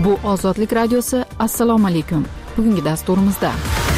Bu Ozodlik radiosi. Assalomu alaykum. Bugungi dasturimizda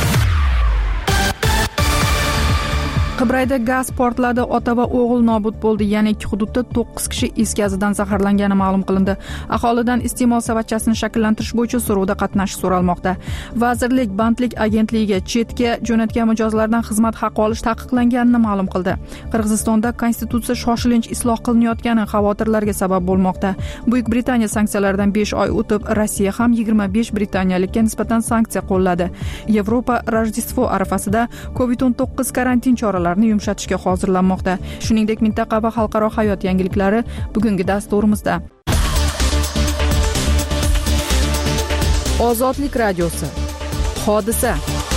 Qibrayda gaz portladi, ota va o'g'il nobud bo'ldi. Yana ikki hududda 9 kishi is gazidan zaharlangani ma'lum qilindi. Aholidan iste'mol savatchasini shakllantirish bo'yicha so'rovda qatnashish so'ralmoqda. Vazirlik bandlik agentligiga chetga jo'natgan mijozlardan xizmat haqi olish taqiqlanganini ma'lum qildi. Qirg'izistonda konstitutsiya shoshilinch isloh qilinayotgani xavotirlarga sabab bo'lmoqda. Buyuk Britaniya sanksiyalardan 5 oy o'tib, Rossiya ham 25 britaniyalikka nisbatan sanksiya qo'lladi. Yevropa Rojdestvo arafasida COVID-19 karantin choralari yumshatishga hozirlanmoqda. Shuningdek, mintaqa va xalqaro hayot yangiliklari bugungi dasturimizda. Ozodlik radiosi. Hodisa.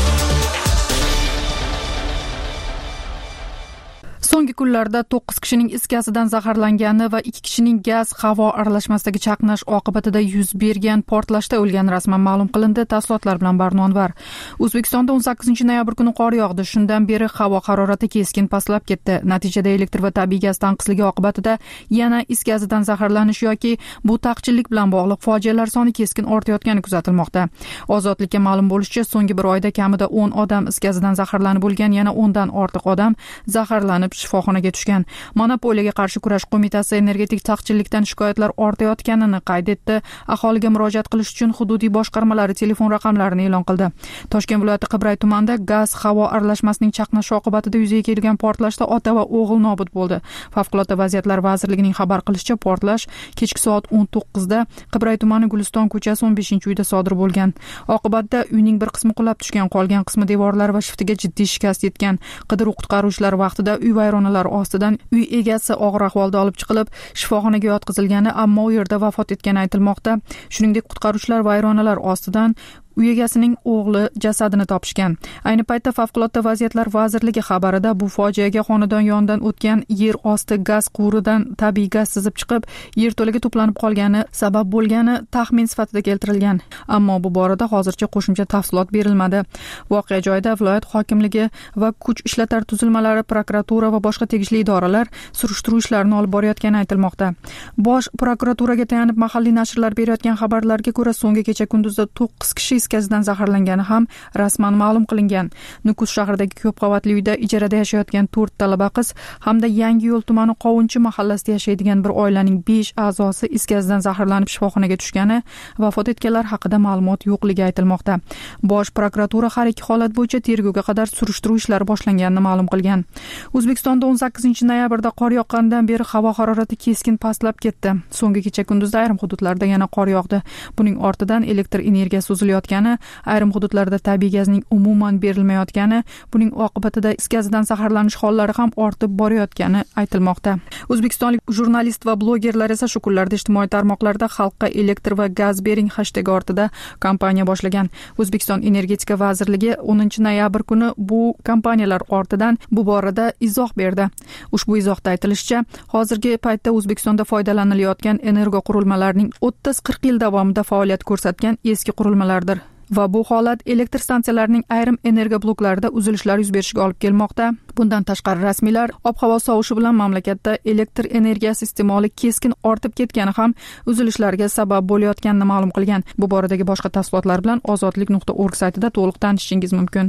So'nggi kunlarda 9 kishining is gazidan zaharlangani va 2 kishining gaz-havo aralashmasidagi chaqnash oqibatida yuz bergan portlashda o'lgani rasman ma'lum qilindi. Tafsilotlar bilan Barnonvar. O'zbekistonda 18-noyabr kuni qor yog'di. Shundan beri havo harorati keskin pastlab ketdi. Natijada elektr va tabiiy gaz tanqisligi oqibatida yana is gazidan zaharlanish yoki bu taqchillik bilan bog'liq fojialar soni keskin ortayotgani kuzatilmoqda. Ozodlikka ma'lum bo'lishicha, so'nggi bir oyda kamida 10 odam is gazidan zaharlanib bo'lgan, yana 10 dan ortiq odam zaharlanib shifoxonaga tushgan. Monopoliyaga qarshi kurash qo'mitasi energetik taqchillikdan shikoyatlar ortayotganini qayd etdi. Aholiga murojaat qilish uchun hududiy boshqarmalari telefon raqamlarini e'lon qildi. Toshkent viloyati Qibray tumanida gaz-havo aralashmasining chaqnashi oqibatida yuzaga kelgan portlashda ota va o'g'il nobud bo'ldi. Favqulodda vaziyatlar vazirligining xabar qilishicha, portlash kechki soat 19 da Qibray tumani Guliston ko'chasi 15-uyda sodir bo'lgan. Oqibatda uyning bir qismi qulab tushgan, qolgan qismi devorlari va shiftiga jiddiy shikast yetgan. Qidiruv-qutqaruvchilar vaqtida uy vayronalar ostidan uy egasi og'ir ahvolda olib chiqilib, shifoxonaga yotqizilgani, ammo u yerda vafot etgani aytilmoqda. Shuningdek, qutqaruvchilar vayronalar ostidan uy egasining o'g'li jasadini topishgan. Ayni paytda Favqulodda vaziyatlar vazirligi xabarida bu fojiaga xonadon yonidan o'tgan yer osti gaz quvuridan tabiiy gaz sizib chiqib, yerto'laga to'planib qolgani sabab bo'lgani taxmin sifatida keltirilgan. Ammo bu borada hozircha qo'shimcha tafsilot berilmadi. Voqea joyida viloyat hokimligi va kuch ishlatar tuzilmalari, prokuratura va boshqa tegishli idoralar surishtiruv ishlarini olib borayotgani aytilmoqda. Bosh prokuraturaga tayanib mahalliy nashrlar berayotgan xabarlarga ko'ra, so'nggi kecha kunduzda 9 kishi gazidan zaharlangani ham rasman ma'lum qilingan. Nukus shahridagi ko'p qavatli uyda ijarada yashayotgan 4 talaba qiz hamda Yangiyo'l tumani Qovunchi mahallasida yashaydigan bir oilaning 5 a'zosi is gazidan zaharlanib shifoxonaga tushgani, vafot etganlar haqida ma'lumot yo'qligi aytilmoqda. Bosh prokuratura har ikki holat bo'yicha tergovga qadar surishtiruv ishlari boshlanganini ma'lum qilgan. O'zbekistonda 18-noyabrda qor yoqqanidan beri havo harorati keskin pastlab ketdi. So'nggi kecha kunduzda ayrim hududlarda yana qor yog'di. Buning ortidan elektr energiyasi uzilayotgani, ayrim hududlarda tabiiy gazning umuman berilmayotgani, buning oqibatida is gazidan zaharlanish hollari ham ortib borayotgani aytilmoqda. O'zbekistonlik jurnalist va blogerlar esa shu kunlarda ijtimoiy tarmoqlarda xalqqa elektr va gaz bering hashtagi ortida kampaniya boshlagan. O'zbekiston energetika vazirligi 10-noyabr kuni bu kampaniyalar ortidan bu borada izoh berdi. Ushbu izohda aytilishicha, hozirgi paytda O'zbekistonda foydalanilayotgan energo qurilmalarining 30-40 yil davomida faoliyat ko'rsatgan eski qurilmalardir. Va bu holat elektr stansiyalarining ayrim energo bloklarida uzilishlar yuz berishiga olib kelmoqda. Bundan tashqari rasmiylar ob-havo sovishi bilan mamlakatda elektr energiyasi iste'moli keskin ortib ketgani ham uzilishlarga sabab bo'layotganini ma'lum qilgan. Bu boradagi boshqa tafsilotlar bilan ozodlik.org saytida to'liq tanishishingiz mumkin.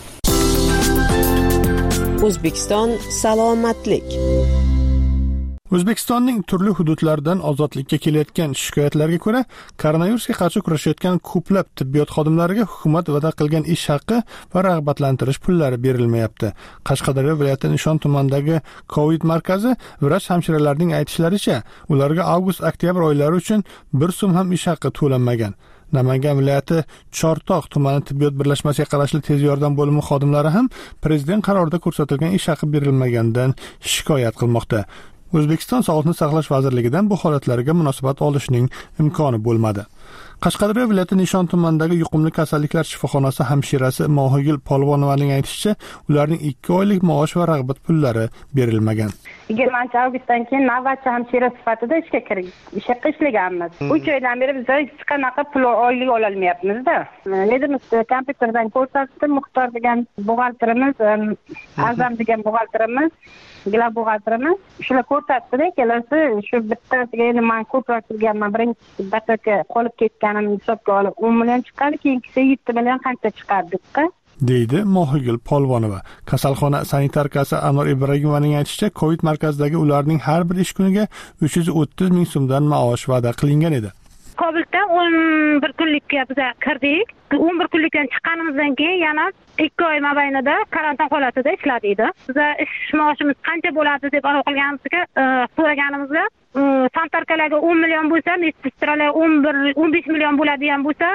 O'zbekiston salomatlik. O'zbekistonning turli hududlaridan ozodlikka kelayotgan shikoyatlarga ko'ra, koronavirusga qarshi kurashayotgan ko'plab tibbiyot xodimlariga hukumat va'da qilgan ish haqi va rag'batlantirish pullari berilmayapti. Qashqadaryo viloyati Nishon tumanidagi COVID markazi vrach hamshiralarning aytishlaricha, ularga avgust-oktyabr oylari uchun 1 so'm ham ish haqi to'lanmagan. Namangan viloyati Chortoq tumani tibbiyot birlashmasiga qarashli tez yordam bo'limi xodimlari ham prezident qarorida ko'rsatilgan ish haqi berilmaganidan shikoyat qilmoqda. O'zbekiston Sog'liqni saqlash vazirligidan bu holatlarga munosabat olishning imkoni bo'lmadi. Qashqadaryo viloyati Nishon tumanidagi yuqumli kasalliklar shifoxonasi hamshirasi Mohigul Polvonovaning aytishicha, ularning 2 oylik maosh va rag'bat pullari berilmagan. 20-avgustdan keyin navbatchi hamshira sifatida ishga ishlaganmiz. 3 oydan beri biz hech qanaqa pul oylik ola olmayapmiz-da. Nedimiz kompyuterdan ko'rsatdi, Muxtor degan buxgalterimiz, Azam degan buxgalterimiz gilam buxgalterini shular ko'rsatdi-da, kelasi shu bittasiga endi men ko'proq turganman, birinchi bataka qolib ketganimni hisobga olib 10 million chiqqani, keyingisi 7 million qancha chiqardik-da. deydi Mohigul Polvonova. Kasalxona sanitarkasi Anor Ibragimovaning aytishicha, Covid markazidagi ularning har bir ish kuniga 330 ming so'mdan maosh va'da qilingan edi. Covidda 11 kunlikka biz kirdik. 11 kunlikdan chiqqanimizdan keyin yana 2 oy mobaynida karantin holatida ishladik. Biz ish maoshimiz qancha bo'ladi deb aniq qilganimizga so'raganimizda sanitarkalarga 10 million bo'lsa, medsestralar 15 million bo'ladigan bo'lsa,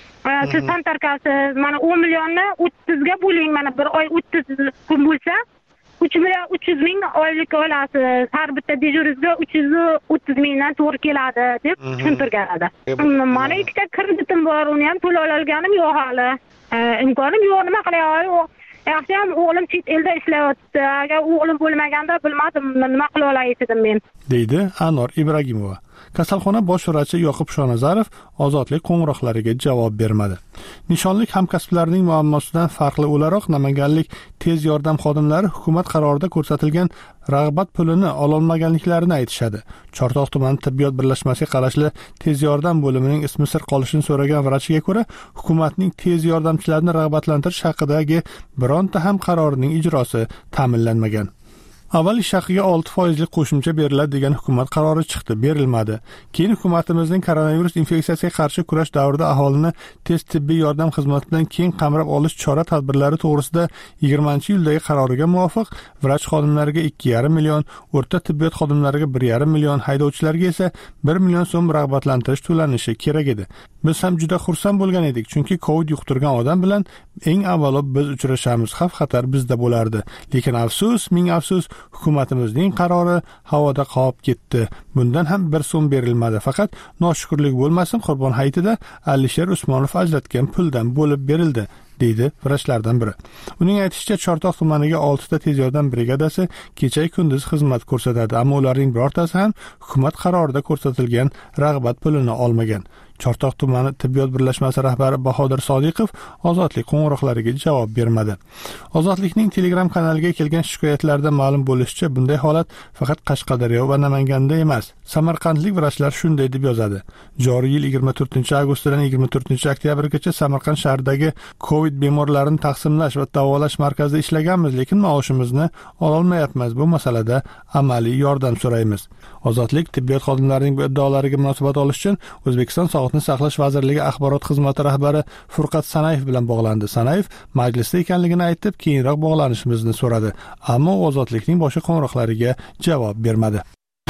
siz sanitarkasiz mana 10 millionni 30 ga bo'ling, mana bir oy 30 kun bo'lsa 3 million 300 ming oylik olasiz. Har bitta dejurizga 330 mingdan to'g'ri keladi deb tushuntirgan edi. Mana ikkita kreditim bor, uni ham to'lay olganim yo'q hali. Imkonim yo'q, nima qilay? Yaxshi ham o'g'lim chet elda ishlayapti. Agar o'g'lim bo'lmaganda bilmadim nima qila olay edim men, deydi Anor Ibragimova. Kasalxona bosh vrachi Yoqub Shonazarov ozodlik qo'ng'iroqlariga javob bermadi. Nishonlik hamkasblarining muammosidan farqli o'laroq namanganlik tez yordam xodimlari hukumat qarorida ko'rsatilgan rag'bat pulini ololmaganliklarini aytishadi. Chortoq tuman tibbiyot birlashmasiga qarashli tez yordam bo'limining ismi sir qolishini so'ragan vrachiga ko'ra, hukumatning tez yordamchilarni rag'batlantirish haqidagi bironta ham qarorining ijrosi ta'minlanmagan. Avval ish haqiga 6% qo'shimcha beriladi degan hukumat qarori chiqdi, berilmadi. Keyin hukumatimizning koronavirus infeksiyasiga qarshi kurash davrida aholini tez tibbiy yordam xizmatidan keng qamrab olish chora-tadbirlari to'g'risida 20-yildagi qaroriga muvofiq vrach xodimlariga 2,5 million, o'rta tibbiyot xodimlariga 1,5 million, haydovchilarga esa 1 million so'm rag'batlantirish to'lanishi kerak edi. Biz ham juda xursand bo'lgan edik, chunki Covid yuqtirgan odam bilan eng avvalo biz uchrashamiz, xavf-xatar bizda bo'lardi. Lekin afsus, ming afsus, hukumatimizning qarori havoda qolib ketdi. Bundan ham 1 so'm berilmadi. Faqat noshukrlik bo'lmasin, Qurbon hayitida Alisher Usmonov ajratgan puldan bo'lib berildi, deydi vrachlardan biri. Uning aytishicha, Chortoq tumaniga 6 ta tez yordam brigadasi kecha-kunduz xizmat ko'rsatadi, ammo ularning birortasi ham hukumat qarorida ko'rsatilgan rag'bat pulini olmagan. Chortoq tumani tibbiyot birlashmasi rahbari Bahodir Sodiqov ozodlik qo'ng'iroqlariga javob bermadi. Ozodlikning Telegram kanaliga kelgan shikoyatlarda ma'lum bo'lishicha, bunday holat faqat Qashqadaryo va Namanganda emas. Samarqandlik vrachlar shunday deb yozadi. Joriy yil 24-avgustdan 24-oktyabrgacha Samarqand shahridagi Covid bemorlarini taqsimlash va davolash markazida ishlaganmiz, lekin maoshimizni ololmayapmiz. Bu masalada amaliy yordam so'raymiz. Ozodlik tibbiyot xodimlarining bu iddaolariga munosabat olish uchun O'zbekiston Sog'liqni saqlash vazirligi axborot xizmati rahbari Furqat Sanayev bilan bog'landi. Sanayev majlisda ekanligini aytib, keyinroq bog'lanishimizni so'radi, ammo ozodlikning boshqa qo'ng'iroqlariga javob bermadi.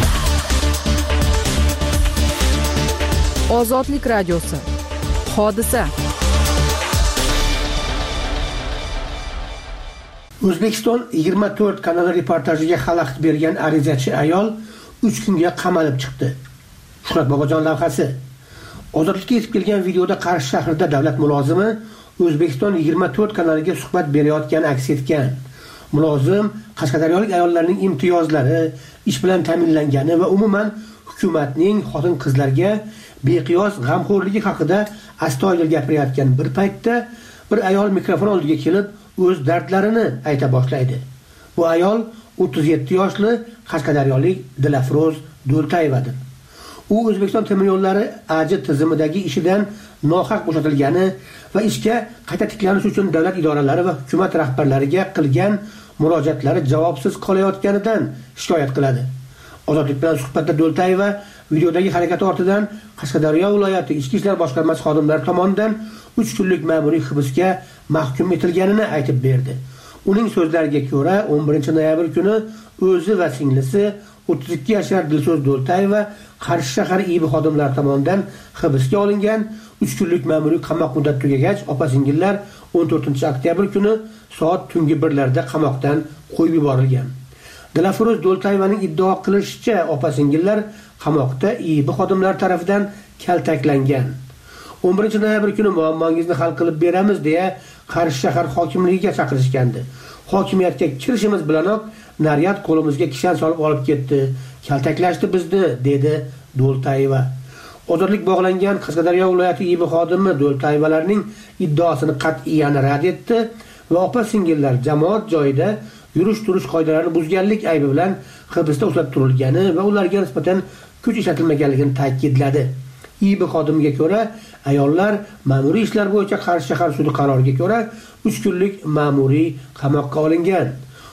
Ozodlik radiosi. Hodisa. O'zbekiston 24 kanali reportajiga xalaqit bergan arizachi ayol 3 kunga qamalib chiqdi. Shuhrat Bobojon lavhasi. Ozodlikka yetib kelgan videoda Qarshi shahrida davlat mulozimi O'zbekiston 24 kanaliga suhbat berayotgani aks etgan. Mulozim qashqadaryolik ayollarning imtiyozlari, ish bilan ta'minlangani va umuman hukumatning xotin-qizlarga beqiyos g'amxo'rligi haqida astoydil gapirayotgan bir paytda bir ayol mikrofon oldiga kelib o'z dardlarini ayta boshlaydi. Bu ayol 37 yoshli qashqadaryolik Dilafroz Do'ltayevadir. U O'zbekiston temir yo'llari AJ tizimidagi ishidan nohaq bo'shatilgani va ishga qayta tiklanish uchun davlat idoralari va hukumat rahbarlariga qilgan murojaatlari javobsiz qolayotganidan shikoyat qiladi. Ozodlik bilan suhbatda Do'ltayeva videodagi harakat ortidan Qashqadaryo viloyati Ichki ishlar boshqarmasi xodimlari tomonidan 3 kunlik ma'muriy hibsga mahkum etilganini aytib berdi. Uning so'zlariga ko'ra, 11 noyabr kuni o'zi va singlisi 32 yoshli Dilso'z Do'ltayeva Qarshi shahar IIB xodimlari tomonidan hibsga olingan. 3 kunlik ma'muriy qamoq muddati tugagach, opa-singillar 14-oktyabr kuni soat tungi 1larda qamoqdan qo'yib yuborilgan. Dilafroz Do'ltayevaning iddao qilishicha, opa-singillar qamoqda IIB xodimlari tomonidan kaltaklangan. 11 noyabr kuni muammongizni hal qilib beramiz deya Qarshi shahar hokimligiga chaqirishgandi. Hokimiyatga kirishimiz bilanoq naryad qo'limizga kishan solib olib ketdi. Kaltaklashdi bizni, dedi Do'ltayeva. Ozodlik bog'langan Qashqadaryo viloyati IIB xodimi Do'ltayevalarning iddaosini qat'iyan rad etdi va opa-singillar jamoat joyida yurish-turish qoidalarini buzganlik aybi bilan hibsda ushlab turilgani va ularga nisbatan kuch ishlatilmaganligini ta'kidladi. IIB xodimiga ko'ra, ayollar ma'muriy ishlar bo'yicha Qarshi shahar sudi qaroriga ko'ra 3 kunlik ma'muriy qamoqqa olingan.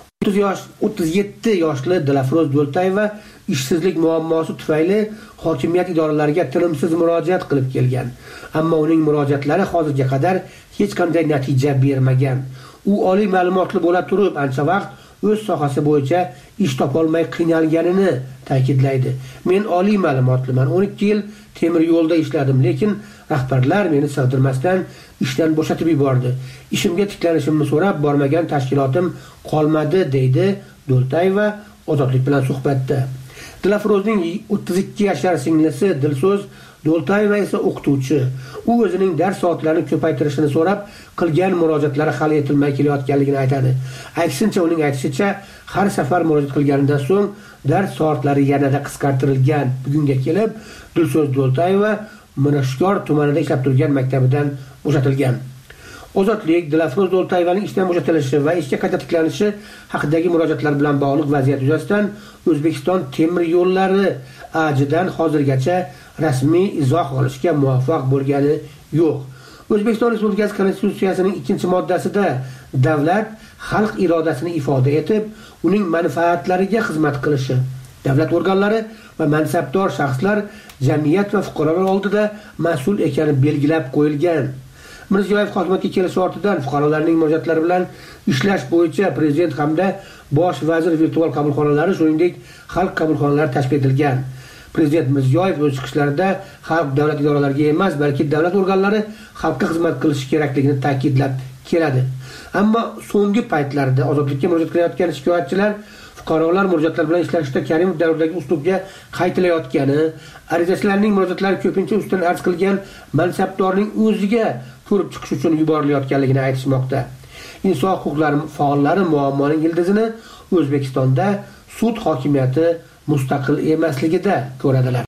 37 yoshli Dilafroz Do'ltayeva ishsizlik muammosi tufayli hokimiyat idoralariga tinimsiz murojaat qilib kelgan. Ammo uning murojaatlari hozirga qadar hech qanday natija bermagan. U oliy ma'lumotli bo'la turib, ancha vaqt o'z sohasi bo'yicha ish topolmay qiynalganini ta'kidlaydi. Men oliy ma'lumotliman. 12 yil temir yo'lda ishladim, lekin rahbarlar meni sig'dirmasdan ishdan bo'shatib yubordi. Ishimga tiklanishimni so'rab bormagan tashkilotim qolmadi, deydi Do'ltayeva Ozodlik bilan suhbatda. Dilafrozning 32 yashar singlisi Dilso'z Do'ltayeva esa o'qituvchi. U o'zining dars soatlarini ko'paytirishini so'rab, qilgan murojaatlari hal etilmay kelayotganligini aytadi. Aksincha, uning aytishicha, har safar murojaat qilganidan so'ng dars soatlari yanada qisqartirilgan. Bugunga kelib, Dilso'z Do'ltayeva Mirishkor tumanida ishlab turgan maktabidan bo'shatilgan. Ozodlik Dilafroz Do'ltayevaning ishdan bo'shatilishi va ishga qayta tiklanishi haqidagi murojaatlar bilan bog'liq vaziyat yuzasidan O'zbekiston temir yo'llari AJdan hozirgacha rasmiy izoh olishga muvaffaq bo'lgani yo'q. O'zbekiston Respublikasi Konstitutsiyasining 2-moddasida davlat xalq irodasini ifoda etib, uning manfaatlariga xizmat qilishi, davlat organlari va mansabdor shaxslar jamiyat va fuqarolar oldida mas'ul ekani belgilab qo'yilgan. Mirziyoyev hokimiyatga kelishi ortidan fuqarolarning murojaatlari bilan ishlash bo'yicha prezident hamda bosh vazir virtual qabulxonalari, shuningdek xalq qabulxonalari tashkil etilgan. Prezident Mirziyoyev o'z chiqishlarida xalq davlat idoralariga emas, balki davlat organlari xalqqa xizmat qilishi kerakligini ta'kidlab keladi. Ammo so'nggi paytlarda ozodlikka murojaat qilayotgan shikoyatchilar fuqarolar murojaatlar bilan ishlashda Karimov davridagi uslubga qaytilayotgani, arizachilarning murojaatlari ko'pincha ustidan arz qilgan mansabdorning o'ziga ko'rib chiqish uchun yuborilayotganligini aytishmoqda. Inson huquqlari faollari muammoning ildizini O'zbekistonda sud hokimiyati mustaqil emasligida ko'radilar.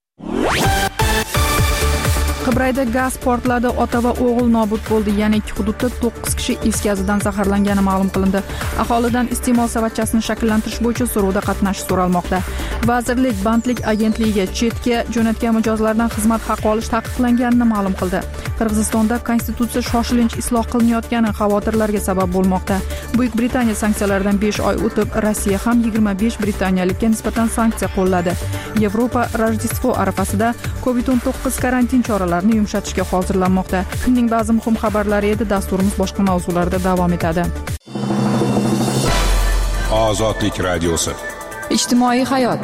Qibrayda gaz portladi, ota va o'g'il nobud bo'ldi. Yana 2 hududda 9 kishi is gazidan zaharlangani ma'lum qilindi. Aholidan iste'mol savatchasini shakllantirish bo'yicha so'rovda qatnashish so'ralmoqda. Vazirlik bandlik agentligiga chetga jo'natgan mijozlardan xizmat haqi olish taqiqlanganini ma'lum qildi. Qirg'izistonda konstitutsiya shoshilinch isloh qilinayotgani xavotirlarga sabab bo'lmoqda. Buyuk Britaniya sanksiyalardan 5 oy o'tib, Rossiya ham 25 britaniyalikka nisbatan sanksiya qo'lladi. Yevropa Rojdestvo arafasida COVID-19 karantin choralarini yumshatishga hozirlanmoqda. Kunning ba'zi muhim xabarlari edi. Dasturimiz boshqa mavzularda davom etadi. Ozodlik radiosi. Ijtimoiy hayot.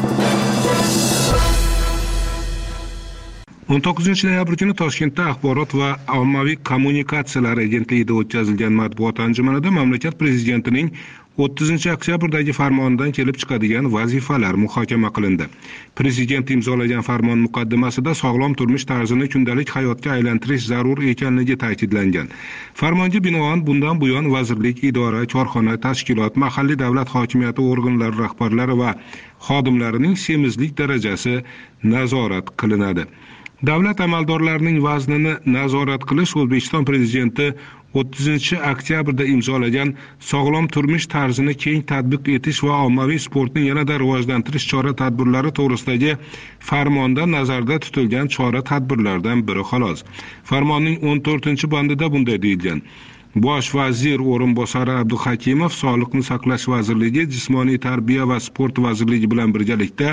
19 noyabr kuni Toshkentda Axborot va ommaviy kommunikatsiyalar agentligida o'tkazilgan matbuot anjumanida mamlakat prezidentining 30-oktyabrdagi farmonidan kelib chiqadigan vazifalar muhokama qilindi. Prezident imzolagan farmon muqaddimasida sog'lom turmush tarzini kundalik hayotga aylantirish zarur ekanligi ta'kidlangan. Farmonga binoan bundan buyon vazirlik, idora, korxona, tashkilot, mahalliy davlat hokimiyati organlari rahbarlari va xodimlarining semizlik darajasi nazorat qilinadi. Davlat amaldorlarining vaznini nazorat qilish O'zbekiston prezidenti 30-oktyabrda imzolagan sog'lom turmush tarzini keng tatbiq etish va ommaviy sportni yanada rivojlantirish chora-tadbirlari to'g'risidagi farmonda nazarda tutilgan chora-tadbirlardan biri xolos. Farmonning 14-bandida bunday deyilgan: Bosh vazir o'rinbosari Abduhakimov Sog'liqni saqlash vazirligi, Jismoniy tarbiya va sport vazirligi bilan birgalikda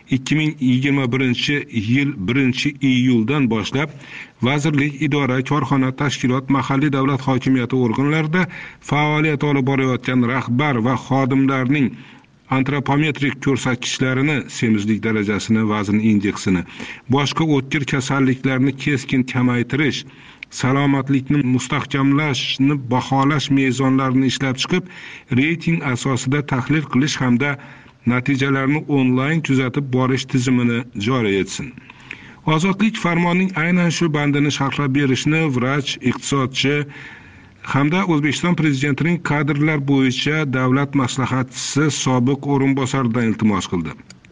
2021-yil 1-iyuldan boshlab vazirlik, idora, korxona, tashkilot, mahalliy davlat hokimiyati organlarida faoliyat olib borayotgan rahbar va xodimlarning antropometrik ko'rsatkichlarini, semizlik darajasini, vazn indeksini, boshqa o'tkir kasalliklarni keskin kamaytirish, salomatlikni mustahkamlashni baholash mezonlarini ishlab chiqib, reyting asosida tahlil qilish hamda natijalarni onlayn kuzatib borish tizimini joriy etsin. Ozodlik farmonning aynan shu bandini sharhlab berishni vrach, iqtisodchi hamda O'zbekiston prezidentining kadrlar bo'yicha davlat maslahatchisi sobiq o'rinbosaridan iltimos qildi.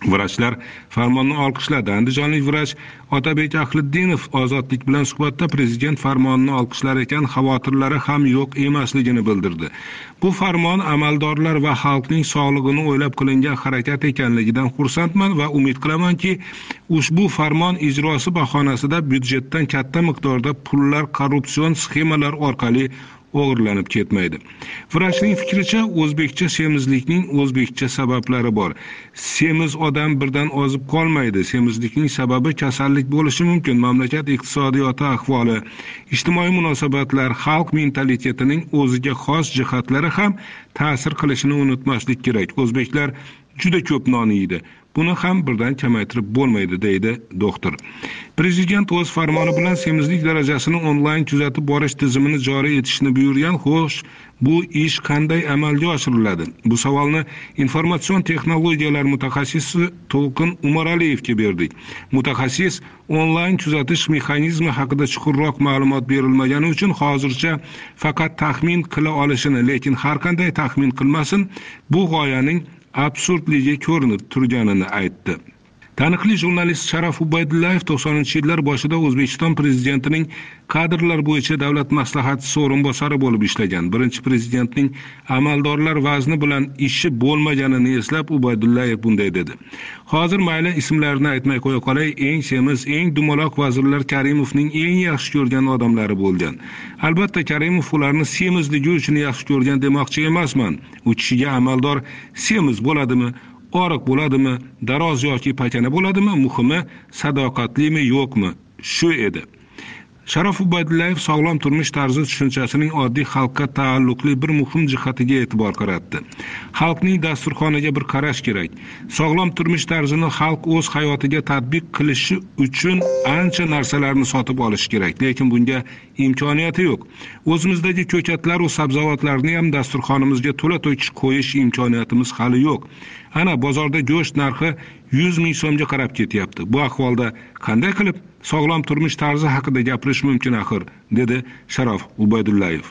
Vrachlar farmonni olqishladi. Andijonlik vrach Otabek Ahliddinov Ozodlik bilan suhbatda prezident farmonini olqishlar ekan, xavotirlari ham yo'q emasligini bildirdi. Bu farmon amaldorlar va xalqning sog'lig'ini o'ylab qilingan harakat ekanligidan xursandman va umid qilamanki, ushbu farmon ijrosi bahonasida byudjetdan katta miqdorda pullar korrupsion sxemalar orqali o'g'irlanib ketmaydi. Vrachning fikricha, o'zbekcha semizlikning o'zbekcha sabablari bor. Semiz odam birdan ozib qolmaydi. Semizlikning sababi kasallik bo'lishi mumkin. Mamlakat iqtisodiyoti ahvoli, ijtimoiy munosabatlar, xalq mentalitetining o'ziga xos jihatlari ham ta'sir qilishini unutmaslik kerak. O'zbeklar juda ko'p non yeydi. Buni ham birdan kamaytirib bo'lmaydi, deydi doktor. Prezident o'z farmoni bilan semizlik darajasini onlayn kuzatib borish tizimini joriy etishni buyurgan. Xo'sh, bu ish qanday amalga oshiriladi? Bu savolni informatsion texnologiyalar mutaxassisi To'lqin Umaraliyevga berdik. Mutaxassis onlayn kuzatish mexanizmi haqida chuqurroq ma'lumot berilmagani uchun hozircha faqat taxmin qila olishini, lekin har qanday taxmin qilmasin, bu g'oyaning absurdligi ko'rinib turganini aytdi. Taniqli jurnalist Sharaf Ubaydullayev 90-yillar boshida O'zbekiston prezidentining kadrlar bo'yicha davlat maslahatchisi o'rinbosari bo'lib ishlagan. Birinchi prezidentning amaldorlar vazni bilan ishi bo'lmaganini eslab Ubaydullayev bunday dedi. Hozir mayli ismlarini aytmay qo'ya qolay, eng semiz, eng dumaloq vazirlar Karimovning eng yaxshi ko'rgan odamlari bo'lgan. Albatta Karimov ularni semizligi uchun yaxshi ko'rgan demoqchi emasman. U kishiga amaldor semiz bo'ladimi, oriq bo'ladimi, daroz yoki pakana bo'ladimi, muhimi sadoqatlimi yo'qmi, shu edi. Sharof Ubaydullayev sog'lom turmush tarzi tushunchasining oddiy xalqqa taalluqli bir muhim jihatiga e'tibor qaratdi. Xalqning dasturxoniga bir qarash kerak. Sog'lom turmush tarzini xalq o'z hayotiga tatbiq qilishi uchun ancha narsalarni sotib olish kerak, lekin bunga imkoniyati yo'q. O'zimizdagi ko'katlar va sabzavotlarni ham dasturxonimizga to'la-to'kis qo'yish imkoniyatimiz hali yo'q. Ana bozorda go'sht narxi 100 ming so'mga qarab ketyapti. Bu ahvolda qanday qilib sog'lom turmush tarzi haqida gapirish mumkin axir, dedi Sharof Ubaydullayev.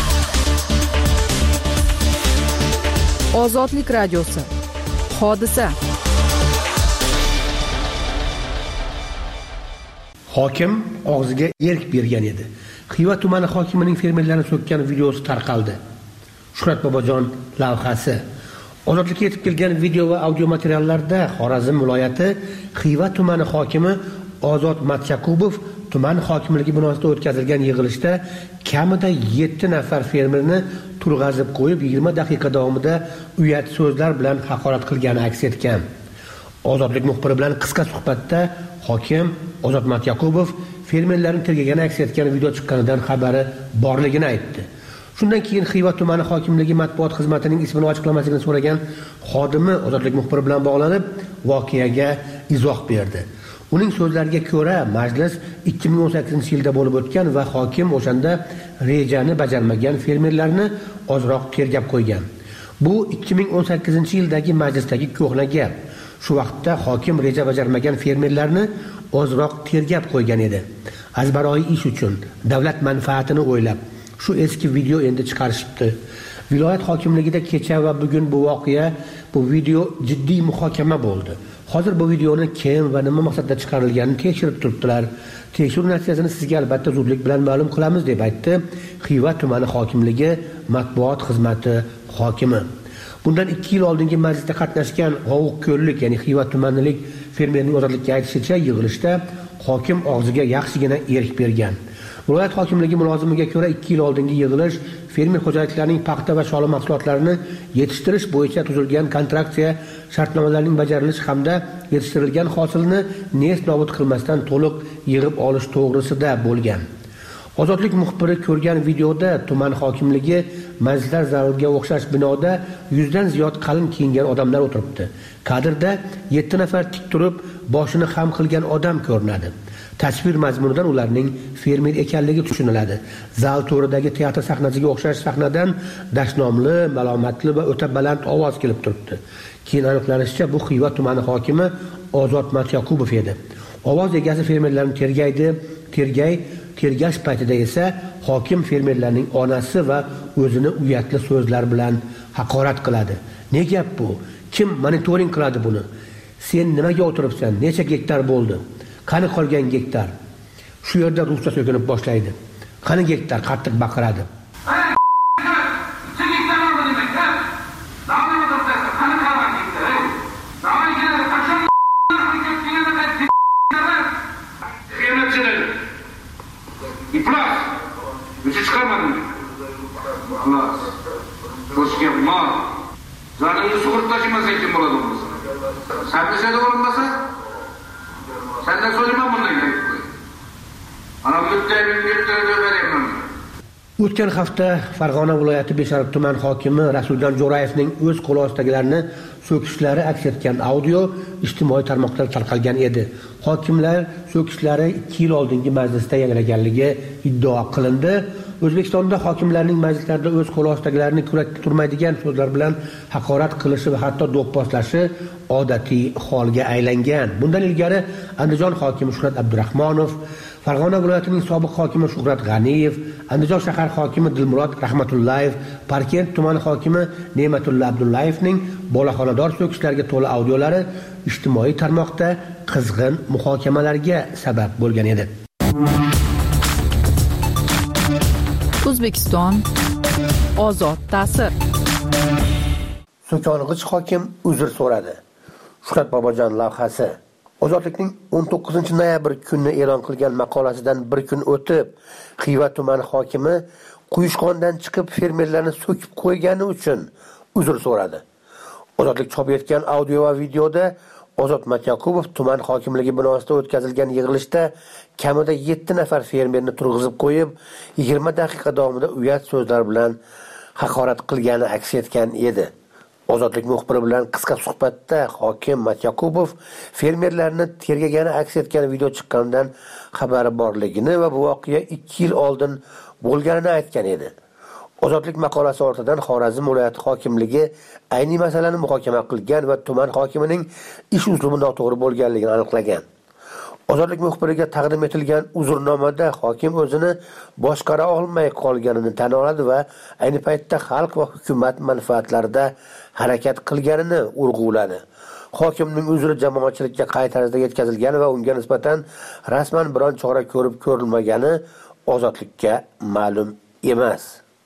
Ozodlik radiosi. Hodisa. Hokim og'ziga erk bergan edi. Xiva tumani hokimining fermerlarni so'kkan videosi tarqaldi. Shuhrat Bobojon lavhasi. Ozodlikka yetib kelgan video va audio materiallarda Xorazm viloyati Xiva tumani hokimi Ozod Matyakubov tuman hokimligi binosida o'tkazilgan yig'ilishda kamida 7 nafar fermerni turg'azib qo'yib 20 daqiqa davomida uyat so'zlar bilan haqorat qilgani aks etgan. Ozodlik muxbiri bilan qisqa suhbatda hokim Ozod Matyakubov fermerlarning tergagani aks etgan video chiqqanidan xabari borligini aytdi. Shundan keyin Xiva tumani hokimligi matbuot xizmatining ismini ochiqlamasligini so'ragan xodimi Ozodlik muxbiri bilan bog'lanib voqeaga izoh berdi. Uning so'zlariga ko'ra, majlis 2018-yilda bo'lib o'tgan va hokim o'shanda rejani bajarmagan fermerlarni ozroq tergab qo'ygan. Bu 2018-yildagi majlisdagi ko'hna gap. Shu vaqtda hokim reja bajarmagan fermerlarni ozroq tergab qo'ygan edi. Azbaroyi ish uchun, davlat manfaatini o'ylab shu eski video endi chiqarishibdi. Viloyat hokimligida kecha va bugun bu video jiddiy muhokama bo'ldi. Hozir bu videoni kim va nima maqsadda chiqarilganini tekshirib turibdilar. Tekshiruv natijasini sizga albatta zudlik bilan ma'lum qilamiz, deb aytdi Xiva tumani hokimligi matbuot xizmati hokimi. Bundan 2 yil oldingi majlisda qatnashgan G'ovuqko'llik, ya'ni Xiva tumanilik fermerning ozodlikka aytishicha, yig'ilishda hokim og'ziga yaxshigina erk bergan. Viloyat hokimligi mulozimiga ko'ra 2 yil oldingi yig'ilish fermer xo'jaliklarining paxta va shola mahsulotlarini yetishtirish bo'yicha tuzilgan kontraktsiya shartnomalarining bajarilishi hamda yetishtirilgan hosilni nest nobud qilmasdan to'liq yig'ib olish to'g'risida bo'lgan. Ozodlik muxbiri ko'rgan videoda tuman hokimligi majlislar zaliga o'xshash binoda 100 dan ziyod qalin kiyingan odamlar o'tiribdi. Kadrda 7 nafar tik turib boshini xam qilgan odam ko'rinadi. Tasvir mazmunidan ularning fermer ekanligi tushuniladi. Zal to'ridagi teatr sahnasiga o'xshash sahnadan dashnomli, malomatli va o'ta baland ovoz kelib turibdi. Keyin aniqlanishicha, bu Xiva tumani hokimi Ozod Matyakubov edi. Ovoz egasi fermerlarni tergash paytida esa hokim fermerlarning onasi va o'zini uyatli so'zlar bilan haqorat qiladi. Ne gap bu? Kim monitoring qiladi buni? Sen nimaga o'tiribsan? Necha gektar bo'ldi? Qani qolgan gektar? Shu yerda ruscha so'kinib boshlaydi. Qani gektar qattiq baqiradi. Zanını sug'urib tashimasang kim bo'ladi bo'lsa. Sen desa bo'lmasa, senden so'rayman bundan gap. Ana bitta beraman. O'tgan hafta Farg'ona viloyati Beshariq tuman hokimi Rasuljon Jo'rayevning o'z qo'li ostidagilarni so'kishlari aks etgan audio ijtimoiy tarmoqlarda tarqalgan edi. Hokimlar so'kishlari 2 yil oldingi majlisda yangraganligi iddao qilindi. O'zbekistonda hokimlarning majlislarda o'z qo'li ostidagilarni kurakda turmaydigan so'zlar bilan haqorat qilishi va hatto do'pposlashi odatiy holga aylangan. Bundan ilgari Andijon hokimi Shuhrat Abdurahmonov, Farg'ona viloyatining sobiq hokimi Shuhrat G'aniyev, Andijon shahar hokimi Dilmurod Rahmatullayev, Parkent tumani hokimi Ne'matulla Abdullayevning bolaxonador so'kishlarga to'la audiolari ijtimoiy tarmoqda qizg'in muhokamalarga sabab bo'lgan edi. O'zbekiston ozod ta'sir. So'kong'ich hokim uzr so'radi. Shuhrat Bobojon lavhasi. Ozodlikning 19 noyabr kuni e'lon qilgan maqolasidan bir kun o'tib, Xiva tumani hokimi Quyushqondan chiqib fermerlarni so'kib qo'ygani uchun uzr so'radi. Ozodlik chop etgan audio va videoda Ozod Matyakubov tuman hokimligi binosida o'tkazilgan yig'ilishda kamida 7 nafar fermerni turg'izib qo'yib, 20 daqiqa davomida uyat so'zlar bilan haqorat qilgani aks etgan edi. Ozodlik muxbiri bilan qisqa suhbatda hokim Matyakubov fermerlarni tergagani aks etgan video chiqqanidan xabari borligini va bu voqea 2 yil oldin bo'lganini aytgan edi. Ozodlik maqolasi ortidan Xorazm viloyati hokimligi ayni masalani muhokama qilgan va tuman hokimining ish uslubi noto'g'ri bo'lganligini aniqlagan. Ozodlik muxbiriga taqdim etilgan uzrnomada hokim o'zini boshqara olmay qolganini tan oladi va ayni paytda xalq va hukumat manfaatlarida harakat qilganini urg'uladi. Hokimning uzri jamoatchilikka qay tarzda yetkazilgani va unga nisbatan rasman biron chora ko'rib ko'rilmagani Ozodlikka ma'lum emas.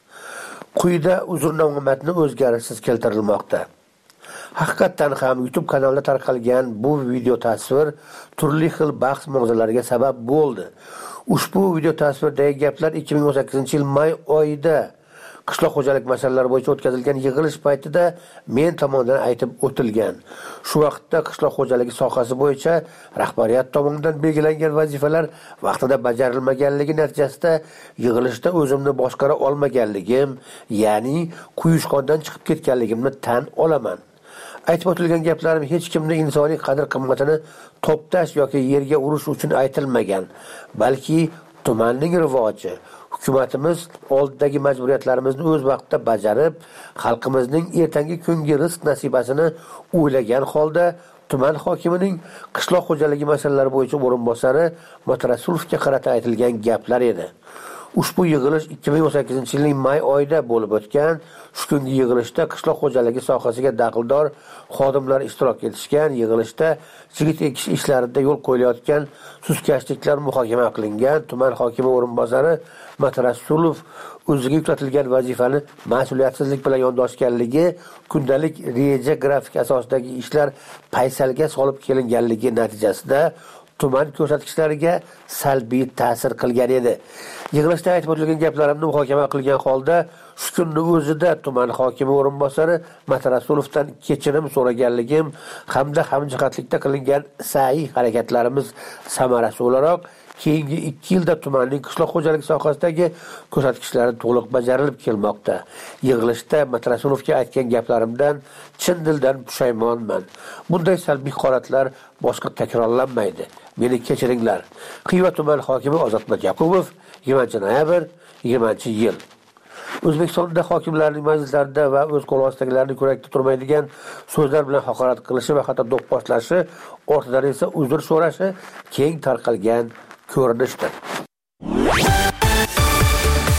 Quyida uzrnoma matni o'zgarishsiz keltirilmoqda. Haqiqatan ham YouTube kanalida tarqalgan bu video tasvir turli xil bahs-munozaralarga sabab bo'ldi. Ushbu video tasvirdagi gaplar 2018-yil may oyida qishloq xo'jalik masalalari bo'yicha o'tkazilgan yig'ilish paytida men tomonidan aytib o'tilgan. Shu vaqtda qishloq xo'jaligi sohasi bo'yicha rahbariyat tomonidan belgilangan vazifalar vaqtida bajarilmaganligi natijasida yig'ilishda o'zimni boshqara olmaganligim, ya'ni Quyushqondan chiqib ketganligimni tan olaman. Aytib o'tilgan gaplarim hech kimning insoniy qadr-qimmatini toptash yoki yerga urish uchun aytilmagan, balki tumanning rivoji, hukumatimiz oldidagi majburiyatlarimizni o'z vaqtida bajarib, xalqimizning ertangi kungi rizq nasibasini o'ylagan holda tuman hokimining qishloq xo'jaligi masalalari bo'yicha o'rinbosari Matrasulovga qarata aytilgan gaplar edi. Ushbu yig'ilish 2018-yilning may oyida bo'lib o'tgan. Shu kungi yig'ilishda qishloq xo'jaligi sohasiga daxldor xodimlar ishtirok etishgan. Yig'ilishda chigit ekish ishlarida yo'l qo'yilayotgan sustkashliklar muhokama qilingan. Tuman hokimi o'rinbosari Matrasulov o'ziga yuklatilgan vazifani mas'uliyatsizlik bilan yondoshganligi, kundalik reja grafik asosidagi ishlar paysalga solib kelinganligi natijasida tuman ko'rsatkichlariga salbiy ta'sir qilgan edi. Yig'ilishda aytib o'tilgan gaplarimni muhokama qilgan holda shu kunni o'zida tuman hokimi o'rinbosari Matrasulovdan kechirim so'raganligim hamda hamjihatlikda qilingan sa'iy harakatlarimiz samarasi o'laroq keyingi 2 yilda tumanning qishloq xo'jaligi sohasidagi ko'rsatkichlari to'liq bajarilib kelmoqda. Yig'ilishda Matrasulovga aytgan gaplarimdan chin dildan pushaymonman. Bunday salbiy holatlar boshqa takrorlanmaydi. Meni kechiringlar. Xiva tuman hokimi Ozod Matyakubov 20-noyabr 20-yil. O'zbekistonda hokimlarning majlislarida va o'z qo'l ostidagilarni ko'rakda turmaydigan so'zlar bilan haqorat qilishi va hatto do'pposlashi, ortidan esa uzr so'rashi keng tarqalgan ko'rinishdir.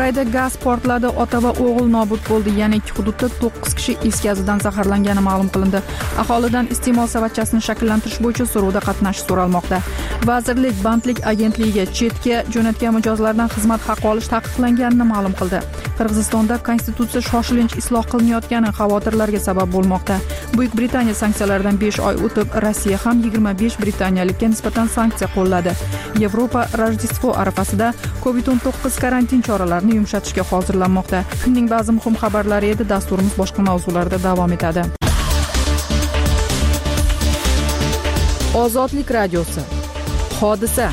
Qibrayda gaz portladi, ota va o'g'il nobud bo'ldi. Yana 2 hududda 9 kishi is gazidan zaharlangani ma'lum qilindi. Aholidan iste'mol savatchasini shakllantirish bo'yicha so'rovda qatnashish so'ralmoqda. Vazirlik bandlik agentligiga chetga jo'natgan mijozlardan xizmat haqi olish taqiqlanganini ma'lum qildi. Qirg'izistonda konstitutsiya shoshilinch isloh qilinayotgani xavotirlarga sabab bo'lmoqda. Buyuk Britaniya sanksiyalaridan 5 oy o'tib, Rossiya ham 25 britaniyalikka nisbatan sanksiya qo'lladi. Yevropa Rojdestvo arafasida COVID-19 karantin choralarini yumshatishga hozirlanmoqda. Kunning ba'zi muhim xabarlari edi. Dasturimiz boshqa mavzularda davom etadi. Ozodlik radiosi. Hodisa.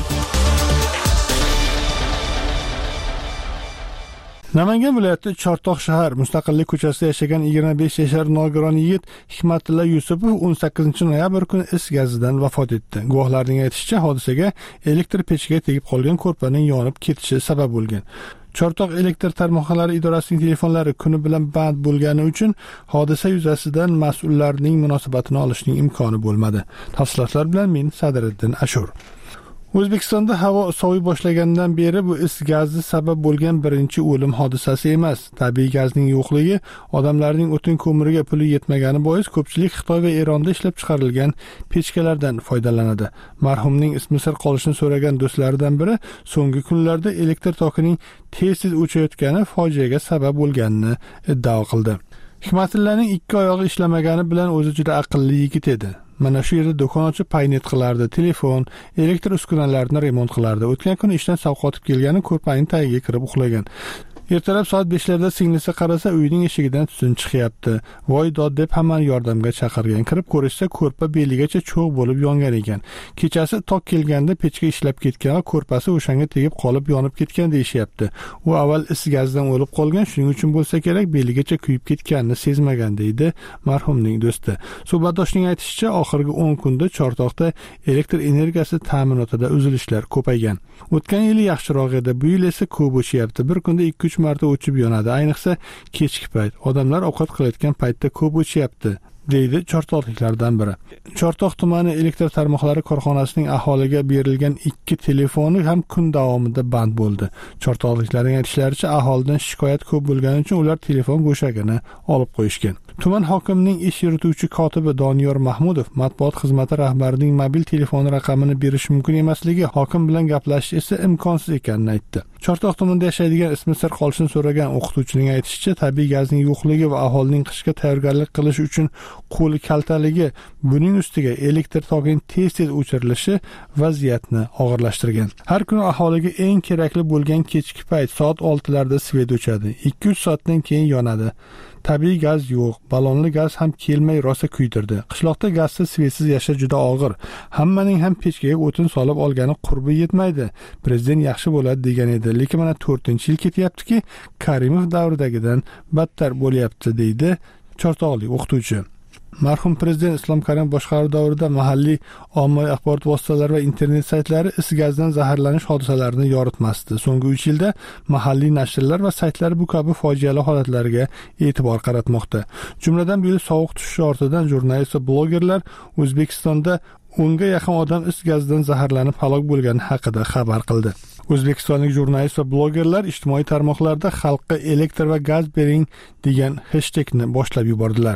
Namangan viloyati Chortoq shahar Mustaqillik ko'chasida yashagan 25 yashar nogiron yigit Hikmatilla Yusupov 18 noyabr kuni is gazidan vafot etdi. Guvohlarning aytishicha, hodisaga elektr pechiga tegib qolgan ko'rpaning yonib ketishi sabab bo'lgan. Chortoq elektr tarmoqlari idorasining telefonlari kuni bilan band bo'lgani uchun hodisa yuzasidan mas'ullarning munosabatini olishning imkoni bo'lmadi. Tafsilotlar bilan men Sadriddin Ashur. O'zbekistonda havo soviy boshlagandan beri bu is gazi sabab bo'lgan birinchi o'lim hodisasi emas. Tabiiy gazning yo'qligi, odamlarning o'tin ko'miriga puli yetmagani bois ko'pchilik Xitoy va Eronda ishlab chiqarilgan pechkalardan foydalanadi. Marhumning ismi sir qolishini so'ragan do'stlaridan biri so'nggi kunlarda elektr tokining tez-tez o'chayotgani fojiaga sabab bo'lganini iddao qildi. Hikmatillaning 2 oyog'i ishlamagani bilan o'zi juda aqlli yigit edi. Mana shu yerda do'kon ochib paynet qilardi, telefon, elektr uskunalarini remont qilardi. O'tgan kuni ishdan sovqotib kelgani ko'rpaning tagiga kirib uxlagan. Ertalab soat 5larda singlisi qarasa, uyining eshigidan tutun chiqyapti. Voy dod deb hamma yordamga chaqirgan. Kirib ko'rishsa, ko'rpa beligacha cho'g' bo'lib yongan ekan. Kechasi tok kelganda pechka ishlab ketgan va ko'rpasi o'shanga tegib qolib yonib ketgan deyishyapti. U avval is gazidan o'lib qolgan, shuning uchun bo'lsa kerak beligacha kuyib ketganini sezmagan deydi marhumning do'sti. Suhbatdoshning aytishicha, oxirgi 10 kunda Chortoqda elektr energiyasi ta'minotida uzilishlar ko'paygan. O'tgan yili yaxshiroq edi, bu yil esa ko'p o'chyapti. Bir kunda 2-3 marta o'chib yonadi. Ayniqsa kechki payt. Odamlar ovqat qilayotgan paytda ko'p o'chyapti, deydi chortoqliklardan biri. Chortoq tumani elektr tarmoqlari korxonasining aholiga berilgan 2 telefoni ham kun davomida band bo'ldi. Chortoqliklarning aytishlaricha, aholidan shikoyat ko'p bo'lgani uchun ular telefon go'shagini olib qo'yishgan. Tuman hokimining ish yurituvchi kotibi Doniyor Mahmudov matbuot xizmati rahbarining mobil telefoni raqamini berish mumkin emasligi, hokim bilan gaplashish esa imkonsiz ekanini aytdi. Chortoq tumanida yashaydigan ismi sir qolishini so'ragan o'qituvchining aytishicha, tabiiy gazning yo'qligi va aholining qishga tayyorgarlik qilish uchun qo'li kaltaligi, buning ustiga elektr tokining tez-tez o'chirilishi vaziyatni og'irlashtirgan. Har kuni aholiga eng kerakli bo'lgan kechki payt soat 6larda svet o'chadi. 2-3 soatdan keyin yonadi. Tabiiy gaz yo'q, ballonli gaz ham kelmay rosa kuydirdi. Qishloqda gazsiz, svetsiz yashash juda og'ir. Hammaning ham pechkaga o'tin solib olgani qurbi yetmaydi. Prezident yaxshi bo'ladi degan edi, lekin mana 4-yil ketyaptiki, Karimov davridagidan battar bo'lyapti, deydi chortoqlik o'qituvchi. Marhum prezident Islom Karimov boshqaruvi davrida mahalliy ommaviy axborot vositalari va internet saytlari is gazdan zaharlanish hodisalarini yoritmasdi. So'nggi 3 yilda mahalliy nashrlar va saytlar bu kabi fojiali holatlarga e'tibor qaratmoqda. Jumladan bu yil sovuq tushishi ortidan jurnalist va blogerlar O'zbekistonda 10 ga yaqin odam is gazidan zaharlanib halok bo'lgani haqida xabar qildi. O'zbekistonlik jurnalist va blogerlar ijtimoiy tarmoqlarda xalqqa elektr va gaz bering degan hashtagni boshlab yubordilar.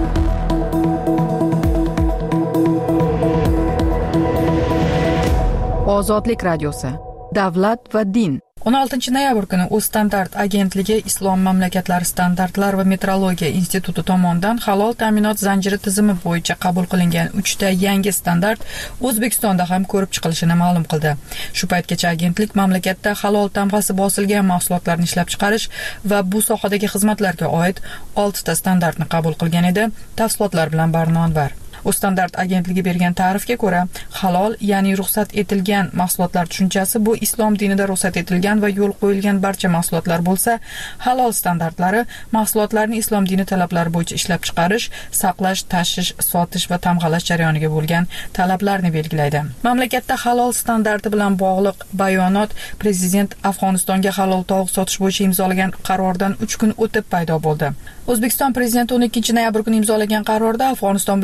Ozodlik radiosi. Davlat va din. 16 noyabr kuni O'zstandart agentligi Islom mamlakatlari standartlar va metrologiya instituti tomonidan halol ta'minot zanjiri tizimi bo'yicha qabul qilingan 3 ta yangi standart O'zbekistonda ham ko'rib chiqilishini ma'lum qildi. Shu paytgacha agentlik mamlakatda halol tamg'asi bosilgan mahsulotlarni ishlab chiqarish va bu sohadagi xizmatlarga oid 6 ta standartni qabul qilgan edi. Tafsilotlar bilan Barno Anvar. O'zstandart agentligi bergan ta'rifga ko'ra, halol, ya'ni ruxsat etilgan mahsulotlar tushunchasi bu islom dinida ruxsat etilgan va yo'l qo'yilgan barcha mahsulotlar bo'lsa, halol standartlari mahsulotlarni islom dini talablari bo'yicha ishlab chiqarish, saqlash, tashish, sotish va tamg'alash jarayoniga bo'lgan talablarni belgilaydi. Mamlakatda halol standarti bilan bog'liq bayonot prezident Afg'onistonga halol tovuq sotish bo'yicha imzolagan qarordan 3 kun o'tib paydo bo'ldi. O'zbekiston prezidenti 12 noyabr kuni imzolagan qarorda Afg'oniston bilan kelgusi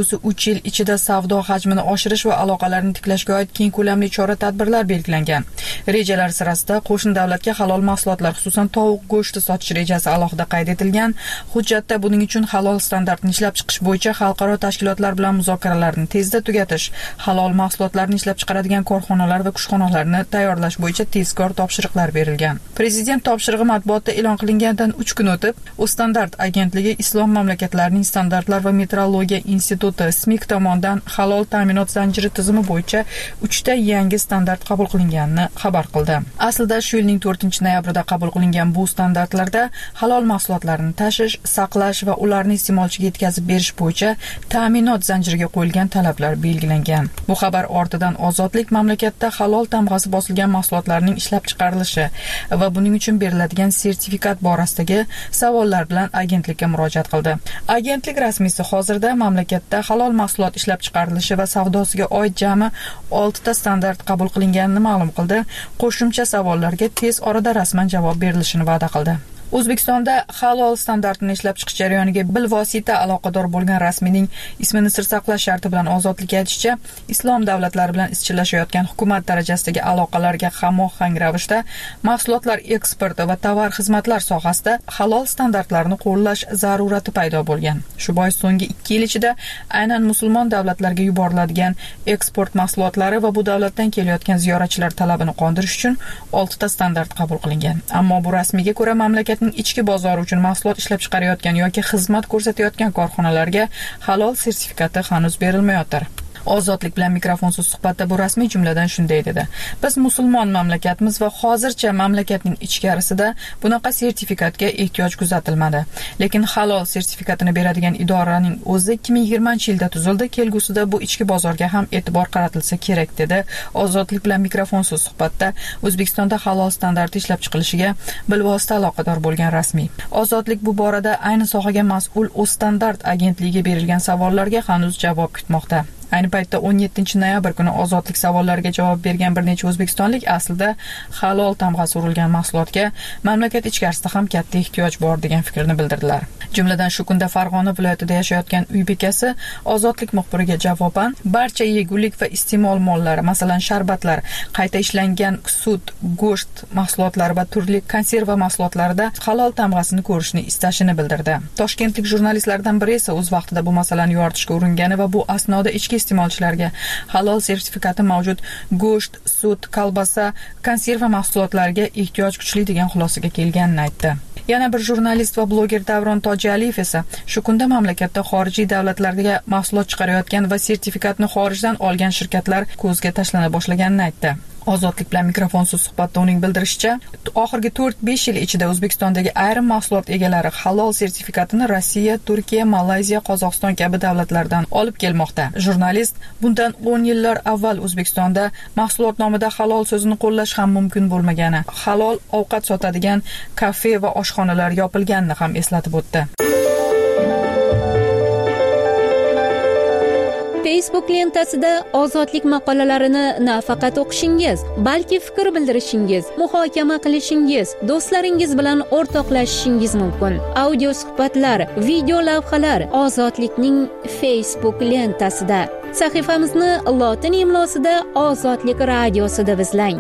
kelgusi 3 yil ichida savdo hajmini oshirish va aloqalarni tiklashga oid keng ko'lamli chora-tadbirlar belgilangan. Rejalar sirasida qo'shni davlatga halol mahsulotlar, xususan tovuq go'shti sotish rejasi alohida qayd etilgan. Hujjatda buning uchun halol standartini ishlab chiqish bo'yicha xalqaro tashkilotlar bilan muzokaralarni tezda tugatish, halol mahsulotlarni ishlab chiqaradigan korxonalar va kushxonalarni tayyorlash bo'yicha tezkor topshiriqlar berilgan. Prezident topshirig'i matbuotda e'lon qilingandan 3 kun o'tib, Standart agentligi Islom mamlakatlarining standartlar va metrologiya instituti SMIK tomonidan halol ta'minot zanjiri tizimi bo'yicha 3 ta yangi standart qabul qilinganini xabar qildi. Aslida shu yilning 4-noyabrida qabul qilingan bu standartlarda halol mahsulotlarni tashish, saqlash va ularni iste'molchiga yetkazib berish bo'yicha ta'minot zanjiriga qo'yilgan talablar belgilangan. Bu xabar ortidan Ozodlik mamlakatda halol tamg'asi bosilgan mahsulotlarning ishlab chiqarilishi va buning uchun beriladigan sertifikat borasidagi savollar bilan agentlikka murojaat qildi. Agentlik rasmiysi hozirda mamlakatda halol mahsulot ishlab chiqarilishi va savdosiga oid jami 6 ta standart qabul qilinganini ma'lum qildi. Qo'shimcha savollarga tez orada rasman javob berilishini va'da qildi. O'zbekistonda halol standartini ishlab chiqish jarayoniga bilvosita aloqador bo'lgan rasmiyning ismini sir saqlash sharti bilan Ozodlik aytishicha, islom davlatlari bilan izchillashayotgan hukumat darajasidagi aloqalarga hamohang ravishda mahsulotlar eksporti va tovar xizmatlar sohasida halol standartlarni qo'llash zarurati paydo bo'lgan. Shu bois so'nggi 2 yil ichida aynan musulmon davlatlarga yuboriladigan eksport mahsulotlari va bu davlatdan kelayotgan ziyoratchilar talabini qondirish uchun 6 ta standart qabul qilingan. Ammo bu rasmiyga ko'ra mamlakatning ichki bozori uchun mahsulot ishlab chiqarayotgan yoki xizmat ko'rsatayotgan korxonalarga halol sertifikati hanuz berilmayotir. Ozodlik bilan mikrofonsiz suhbatda bu rasmiy jumladan shunday dedi: Biz musulmon mamlakatmiz va hozircha mamlakatning ichkarisida bunaqa sertifikatga ehtiyoj kuzatilmadi. Lekin halol sertifikatini beradigan idoraning o'zi 2020-yilda tuzildi. Kelgusida bu ichki bozorga ham e'tibor qaratilsa kerak dedi. Ozodlik bilan mikrofonsiz suhbatda O'zbekistonda halol standarti ishlab chiqilishiga bilvosita aloqador bo'lgan rasmiy. Ozodlik bu borada ayni sohaga mas'ul Standart agentligiga berilgan savollarga hanuz javob kutmoqda. Ayni paytda 17-noyabr kuni Ozodlik savollariga javob bergan bir necha o'zbekistonlik aslida halol tamg'asi urilgan mahsulotga mamlakat ichkarisida ham katta ehtiyoj bor degan fikrni bildirdilar. Jumladan shu kunda Farg'ona viloyatida yashayotgan uy bekasi Ozodlik muxbiriga javoban barcha yegulik va iste'mol mollari, masalan sharbatlar, qayta ishlangan sut, go'sht mahsulotlari va turli konserva mahsulotlarida halol tamg'asini ko'rishni istashini bildirdi. Toshkentlik jurnalistlardan biri esa o'z vaqtida bu masalani yoritishga uringani va bu asnoda ichki iste'molchilarga halol sertifikati mavjud go'sht, sut, kolbasa, konserva mahsulotlariga ehtiyoj kuchli degan xulosaga kelganini aytdi. Yana bir jurnalist va bloger Davron Tojaliyev esa shu kunda mamlakatda xorijiy davlatlarga mahsulot chiqarayotgan va sertifikatni xorijdan olgan shirkatlar ko'zga tashlana boshlaganini aytdi. Ozodlik bilan mikrofonsiz suhbatda uning bildirishicha, oxirgi 4-5 yil ichida O'zbekistondagi ayrim mahsulot egalari halol sertifikatini Rossiya, Turkiya, Malayziya, Qozog'iston kabi davlatlardan olib kelmoqda. Jurnalist bundan 10 yillar avval O'zbekistonda mahsulot nomida halol so'zini qo'llash ham mumkin bo'lmagani, halol ovqat sotadigan kafe va oshxonalar yopilganini ham eslatib o'tdi. Facebook lentasida Ozodlik maqolalarini nafaqat o'qishingiz, balki fikr bildirishingiz, muhokama qilishingiz, do'stlaringiz bilan o'rtoqlashishingiz mumkin. Audio suhbatlar, video lavhalar Ozodlikning Facebook lentasida. Sahifamizni lotin imlosida Ozodlik radiosida izlang.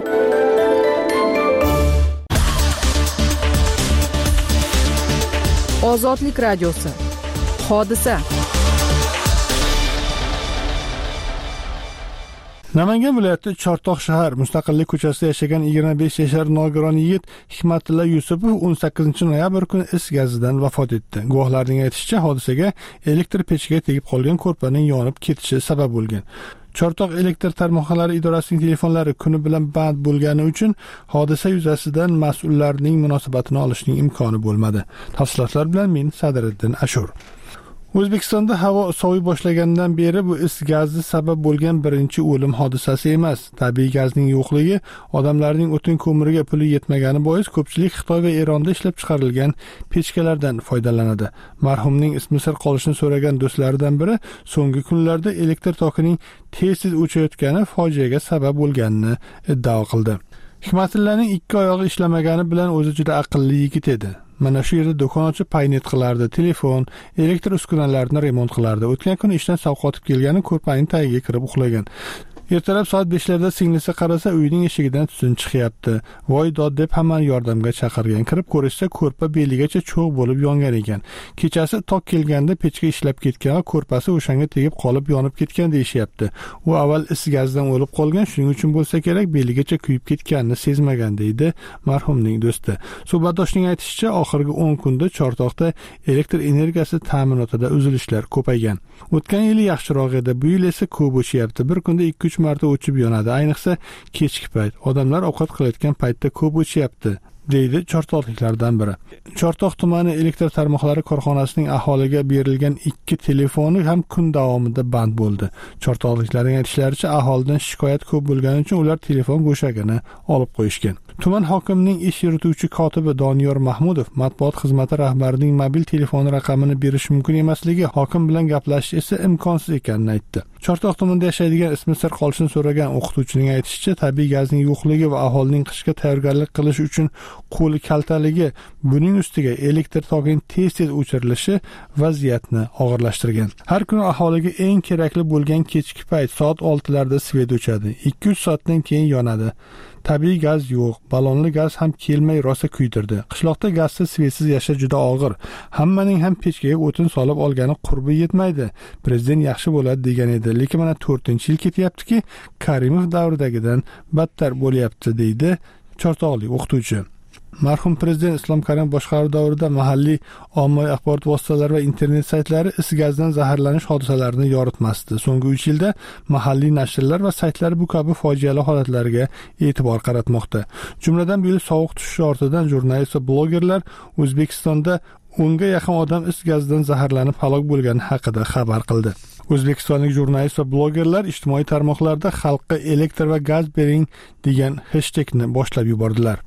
Ozodlik radiosi. Hodisa. Namangan viloyati Chortoq shahar Mustaqillik ko'chasida yashagan 25 yashar nogiron yigit Hikmatilla Yusupov 18-noyabr kuni is gazidan vafot etdi. Guvohlarning aytishicha, hodisaga elektr pechiga tegib qolgan ko'rpaning yonib ketishi sabab bo'lgan. Chortoq elektr tarmoqlari idorasining telefonlari kuni bilan band bo'lgani uchun hodisa yuzasidan mas'ullarning munosabatini olishning imkoni bo'lmadi. Tafsilotlar bilan men Sadriddin Ashur. O'zbekistonda havo sovib boshlagandan beri bu is gazi sabab bo'lgan birinchi o'lim hodisasi emas. Tabiiy gazning yo'qligi, odamlarning o'tin ko'miriga puli yetmagani bois ko'pchilik Xitoy va Eronda ishlab chiqarilgan pechkalardan foydalanadi. Marhumning ismi sir qolishini so'ragan do'stlaridan biri so'nggi kunlarda elektr tokining tez-tez o'chayotgani fojiaga sabab bo'lganini iddao qildi. Hikmatillaning ikki oyog'i ishlamagani bilan o'zi juda aqlli yigit edi. Mana shu yerda do'kon ochib paynet qilardi, telefon, elektr uskunalarini remont qilardi. O'tgan kuni ishdan sovqotib kelgani ko'rpaning tagiga kirib uxlagan. Ertalab soat 5larda singlisi qarasa, uyining eshigidan tutun chiqyapti. Voy dod deb hammani yordamga chaqirgan. Kirib ko'rishsa, ko'rpa beligacha cho'g' bo'lib yongan ekan. Kechasi tok kelganda pechka ishlab ketgan va ko'rpasi o'shanga tegib qolib yonib ketgan deyishyapti. U avval is gazdan o'lib qolgan, shuning uchun bo'lsa kerak beligacha kuyib ketganini sezmagan deydi marhumning do'sti. Suhbatdoshning aytishicha, oxirgi 10 kunda Chortoqda elektr energiyasi ta'minotida uzilishlar ko'paygan. O'tgan yil yaxshiroq edi, bu yil esa ko'p o'chyapti. Bir kunda 2-3 marta o'chib yonadi. Ayniqsa kechki payt. Odamlar ovqat qilayotgan paytda ko'p o'chyapti, deydi chortoqliklardan biri. Chortoq tumani elektr tarmoqlari korxonasining aholiga berilgan 2 telefoni ham kun davomida band bo'ldi. Chortoqliklarning aytishlaricha, aholidan shikoyat ko'p bo'lgani uchun ular telefon go'shagini olib qo'yishgan. Tuman hokimining ish yurituvchi kotibi Doniyor Mahmudov matbuot xizmati rahbarining mobil telefoni raqamini berish mumkin emasligi, hokim bilan gaplashish esa imkonsiz ekanini aytdi. Chortoq tumanida yashaydigan ismi sir qolishini so'ragan o'qituvchining aytishicha, tabiiy gazning yo'qligi va aholining qishga tayyorgarlik qilish uchun qo'li kaltaligi, buning ustiga elektr tokining tez-tez o'chirilishi vaziyatni og'irlashtirgan. Har kuni aholiga eng kerakli bo'lgan kechki payt soat 6larda svet o'chadi. 2-3 soatdan keyin yonadi. Tabiiy gaz yo'q, ballonli gaz ham kelmay rosa kuydirdi. Qishloqda gazsiz, svetsiz yashash juda og'ir. Hammaning ham pechkaga o'tin solib olgani qurbi yetmaydi. Prezident yaxshi bo'ladi degan edi, lekin mana 4-yil ketyaptiki, Karimov davridagidan battar bo'lyapti, deydi chortoqlik o'qituvchi. Marhum prezident Islom Karimov boshqaruv davrida mahalliy ommaviy axborot vositalari va internet saytlari is gazdan zaharlanish hodisalarini yoritmasdi. So'nggi 3 yilda mahalliy nashrlar va saytlar bu kabi fojiali holatlarga e'tibor qaratmoqda. Jumladan bu yil sovuq tushishi ortidan jurnalist va blogerlar O'zbekistonda 10 ga yaqin odam is gazdan zaharlanib halok bo'lgani haqida xabar qildi. O'zbekistonlik jurnalist va blogerlar ijtimoiy tarmoqlarda xalqqa elektr va gaz bering degan hashtagni boshlab yubordilar.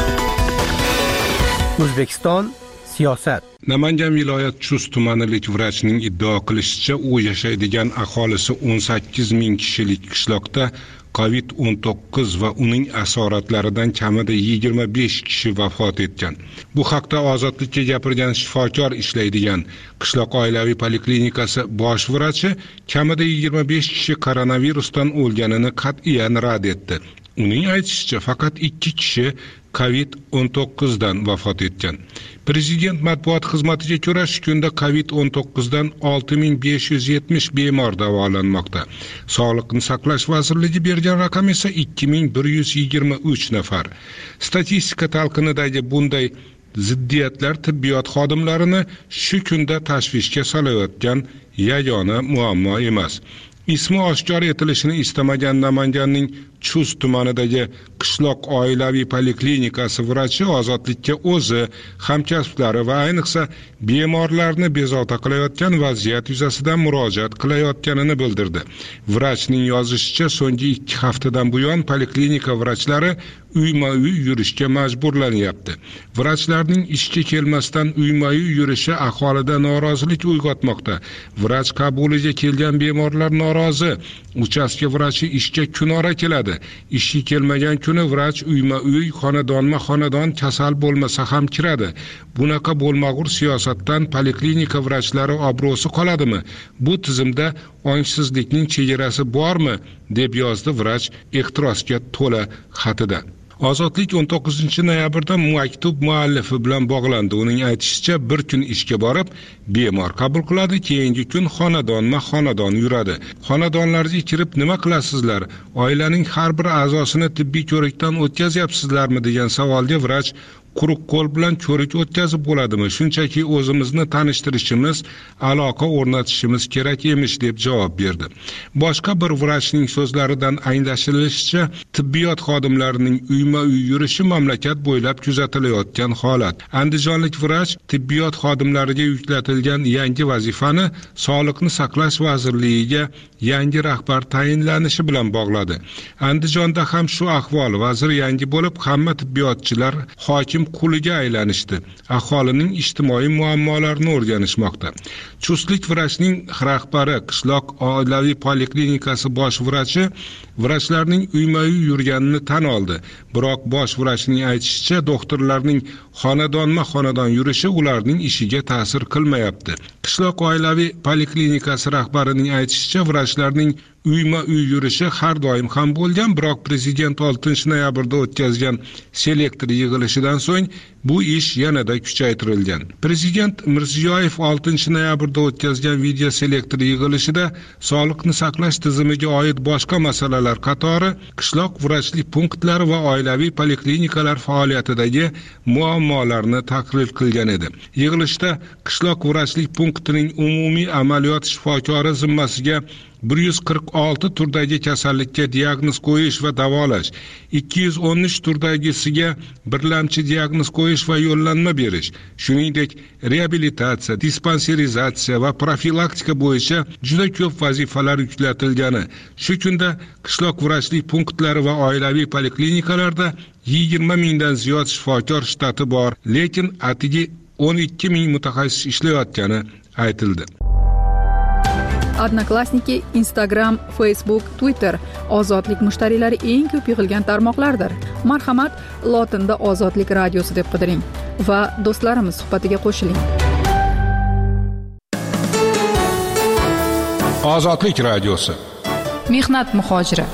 O'zbekiston siyosat. Namangan viloyat Chust tumanilik vrachining iddao qilishicha, u yashaydigan aholisi 18 ming kishilik qishloqda COVID-19 va uning asoratlaridan kamida 25 kishi vafot etgan. Bu haqda Ozodlikka gapirgan shifokor ishlaydigan qishloq oilaviy poliklinikasi bosh vrachi kamida 25 kishi koronavirusdan o'lganini qat'iyan rad etdi. Uning aytishicha, faqat 2 kishi COVID-19 dan vafot etgan. Prezident matbuot xizmatiga ko'ra, shu kunda COVID-19 dan 6570 bemor davolanmoqda. Sog'liqni saqlash vazirligi bergan raqam esa 2123 nafar. Statistika talqinidagi bunday ziddiyatlar tibbiyot xodimlarini shu kunda tashvishga solayotgan yagona muammo emas. Ismi oshkor etilishini istamagan Namanganning Chust tumanidagi qishloq oilaviy poliklinikasi vrachi Ozodlikka o'zi, hamkasblari va ayniqsa bemorlarni bezovta qilayotgan vaziyat yuzasidan murojaat qilayotganini bildirdi. Vrachning yozishicha, so'nggi 2 haftadan buyon poliklinika vrachlari uyma-uy yurishga majburlanyapti. Vrachlarning ishga kelmasdan uyma-uy yurishi aholida norozilik uyg'otmoqda. Vrach qabuliga kelgan bemorlar norozi. Uchastka vrachi ishga kunora keladi. Ishga kelmagan kuni vrach uyma-uy, xonadonma-xonadon kasal bo'lmasa ham kiradi. Bunaqa bo'lmag'ur siyosatdan poliklinika vrachlari obro'si qoladimi? Bu tizimda ongsizlikning chegarasi bormi? deb yozdi vrach ehtirosga to'la xatida. Ozodlik 19-noyabrda maktub muallifi bilan bog'landi. Uning aytishicha, bir kun ishga borib, bemor qabul qiladi, keyingi kun xonadonma-xonadon yuradi. Xonadonlarga kirib nima qilasizlar? Oilaning har bir a'zosini tibbiy ko'rikdan o'tkazyapsizlarmi degan savolga vrach quruq qo'l bilan ko'rik o'tkazib bo'ladimi? Shunchaki o'zimizni tanishtirishimiz, aloqa o'rnatishimiz kerak emish deb javob berdi. Boshqa bir vrachning so'zlaridan anglashilishicha, tibbiyot xodimlarining uyma-uy yurishi mamlakat bo'ylab kuzatilayotgan holat. Andijonlik vrach tibbiyot xodimlariga yuklatilgan yangi vazifani Sog'liqni saqlash vazirligiga yangi rahbar tayinlanishi bilan bog'ladi. Andijonda ham shu ahvol. Vazir yangi bo'lib, hamma tibbiyotchilar hokim doim quliga aylanishdi. Aholining ijtimoiy muammolarini o'rganishmoqda. Chustlik vrachning rahbari, qishloq oilaviy poliklinikasi bosh vrachi vrachlarning uyma-uy yurganini tan oldi. Biroq bosh vrachning aytishicha, doktorlarning xonadonma-xonadon yurishi ularning ishiga ta'sir qilmayapti. Qishloq oilaviy poliklinikasi rahbarining aytishicha, vrachlarning uyma-uy yurishi har doim ham bo'lgan, biroq prezident 6-noyabrda o'tkazgan selektor yig'ilishidan so'ng bu ish yanada kuchaytirilgan. Prezident Mirziyoyev 6-noyabrda o'tkazgan video selektor yig'ilishida sog'liqni saqlash tizimiga oid boshqa masalalar qatori qishloq vrachlik punktlari va oilaviy poliklinikalar faoliyatidagi muammolarni tahlil qilgan edi. Yig'ilishda qishloq vrachlik punktining umumiy amaliyot shifokori zimmasiga 146 turdagi kasallikka diagnoz qo'yish va davolash, 213 turdagisiga birlamchi diagnoz qo'yish va yo'llanma berish, shuningdek reabilitatsiya, dispanserizatsiya va profilaktika bo'yicha juda ko'p vazifalar yuklatilgani. Shu kunda qishloq vrachlik punktlari va oilaviy poliklinikalarda 20 mingdan ziyod shifokor shtati bor, lekin atigi 12 ming mutaxassis ishlayotgani aytildi. Odnoklassniki, Instagram, Facebook, Twitter ozodlik mushtariylari eng ko'p yig'ilgan tarmoqlardir. Marhamat, lotinda Ozodlik radiosi deb qidiring va do'stlarimiz suhbatiga qo'shiling. Ozodlik radiosi. Mehnat muhojiri.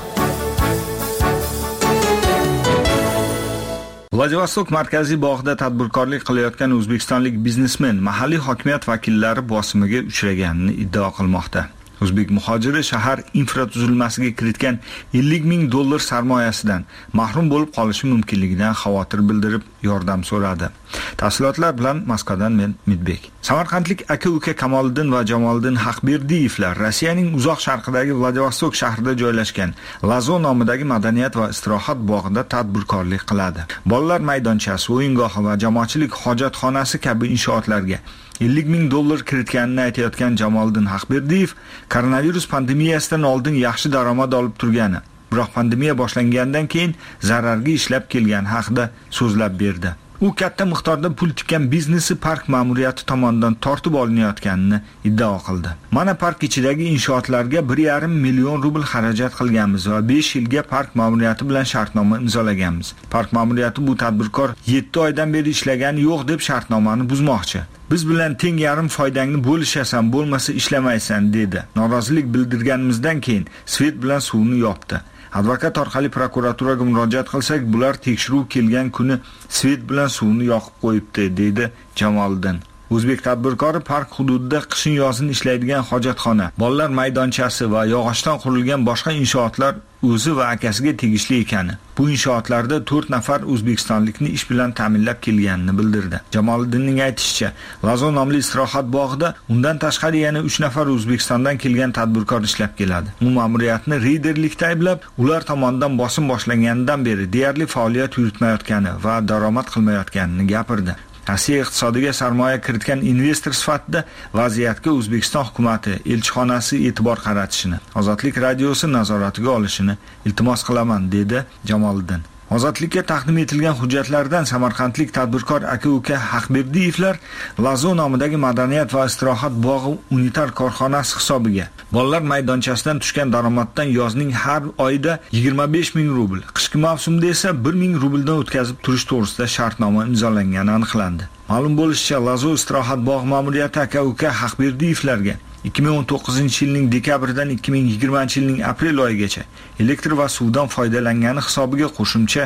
Vladivostok markaziy bog'ida tadbirkorlik qilayotgan o'zbekistonlik biznesmen mahalliy hokimiyat vakillari bosimiga uchraganini iddao qilmoqda. O'zbek muhojiri shahar infratuzilmasiga kiritgan $50 ming sarmoyasidan mahrum bo'lib qolishi mumkinligidan xavotir bildirib yordam so'radi. Tafsilotlar bilan Moskvadan men Midbek. Samarqandlik aka-uka Kamoliddin va Jamoliddin Haqberdiyevlar Rossiyaning uzoq sharqidagi Vladivostok shahrida joylashgan Lazo nomidagi madaniyat va istirohat bog'ida tadbirkorlik qiladi. Bolalar maydonchasi, o'yingohi va jamoatchilik hojatxonasi kabi inshootlarga $50 ming kiritganini aytayotgan Jamoliddin Haqberdiyev koronavirus pandemiyasidan oldin yaxshi daromad olib turgani, biroq pandemiya boshlangandan keyin zararga ishlab kelgani haqida so'zlab berdi. U katta miqdorda pul tikkan biznesi park ma'muriyati tomonidan tortib olinayotganini iddao qildi. Mana park ichidagi inshootlarga 1,5 million rubl xarajat qilganmiz va 5 yilga park ma'muriyati bilan shartnoma imzolaganmiz. Park ma'muriyati bu tadbirkor 7 oydan beri ishlagani yo'q deb shartnomani buzmoqchi. Biz bilan teng yarim foydangni bo'lishasan, bo'lmasa ishlamaysan dedi. Norozilik bildirganimizdan keyin svet bilan suvni yopdi. Advokat orqali prokuraturaga murojaat qilsak, bular tekshiruv kelgan kuni svet bilan suvni yoqib qo'yibdi, dedi Jamoliddin. O'zbek tadbirkori park hududida qishin-yozin ishlaydigan hojatxona, bolalar maydonchasi va yog'ochdan qurilgan boshqa inshootlar o'zi va akasiga tegishli ekani. Bu inshootlarda 4 nafar o'zbekistonlikni ish bilan ta'minlab kelganini bildirdi. Jamoliddinning aytishicha, Lazo nomli istirohat bog'ida undan tashqari yana 3 nafar O'zbekistondan kelgan tadbirkor ishlab keladi. U ma'muriyatni reyderlikda ayblab, ular tomonidan bosim boshlanganidan beri deyarli faoliyat yuritmayotgani va daromad qilmayotganini gapirdi. Rossiya iqtisodiga sarmoya kiritgan investor sifatida vaziyatga O'zbekiston hukumatı elchixonasi e'tibor qaratishini, Ozodlik radiosi nazoratiga olishini iltimos qilaman, dedi Jamoliddin. Ozodlikka taqdim etilgan hujjatlardan samarqandlik tadbirkor aka-uka Haqberdiyevlar Lazo nomidagi madaniyat va istirohat bog'i unitar korxonasi hisobiga bolalar maydonchasidan tushgan daromaddan yozning har oyida 25 ming rubl, qishki mavsumda esa 1 ming rubldan o'tkazib turish to'g'risida shartnoma imzolangani aniqlandi. Ma'lum bo'lishicha, Lazo istirohat bog' ma'muriyati aka-uka Haqberdiyevlarga 2019-yilning dekabridan 2020-yilning aprel oyigacha elektr va suvdan foydalangani hisobiga qo'shimcha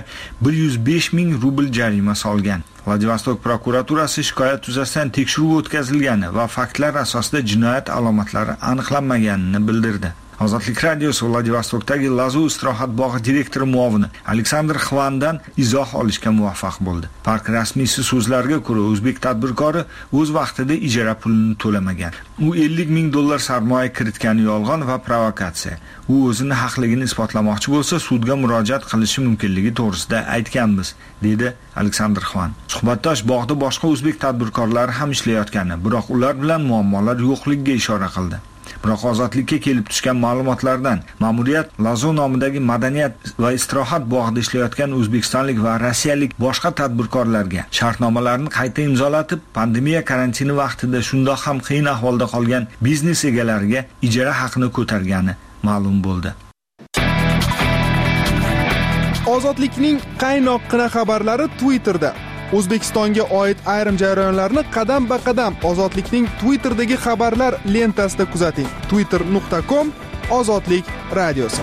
105 ming rubl jarima solgan. Vladivostok prokuraturasi shikoyat yuzasidan tekshiruv o'tkazilgani va faktlar asosida jinoyat alomatlari aniqlanmaganini bildirdi. Ozodlik radiosi Vladivostokdagi Lazo istirohat bog'i direktori muovini Aleksandr Xvandan izoh olishga muvaffaq bo'ldi. Park rasmiysi so'zlariga ko'ra, o'zbek tadbirkori o'z vaqtida ijara pulini to'lamagan. U $50 ming sarmoya kiritgani yolg'on va provokatsiya. U o'zini haqligini isbotlamoqchi bo'lsa, sudga murojaat qilishi mumkinligi to'g'risida aytganmiz, dedi Aleksandr Xvan. Suhbatdosh bog'da boshqa o'zbek tadbirkorlari ham ishlayotgani, biroq ular bilan muammolar yo'qligiga ishora qildi. Biroq ozodlikka kelib tushgan ma'lumotlardan ma'muriyat Lazo nomidagi madaniyat va istirohat bog'ida ishlayotgan o'zbekistonlik va rossiyalik boshqa tadbirkorlarga shartnomalarni qayta imzolatib, pandemiya karantini vaqtida shundoq ham qiyin ahvolda qolgan biznes egalariga ijara haqini ko'targani ma'lum bo'ldi. Ozodlikning qaynoqqina xabarlari Twitterda. O'zbekistonga oid ayrim jarayonlarni qadam-ba-qadam Ozodlikning Twitterdagi xabarlar lentasida kuzating. twitter.com/ozodlik radiosi.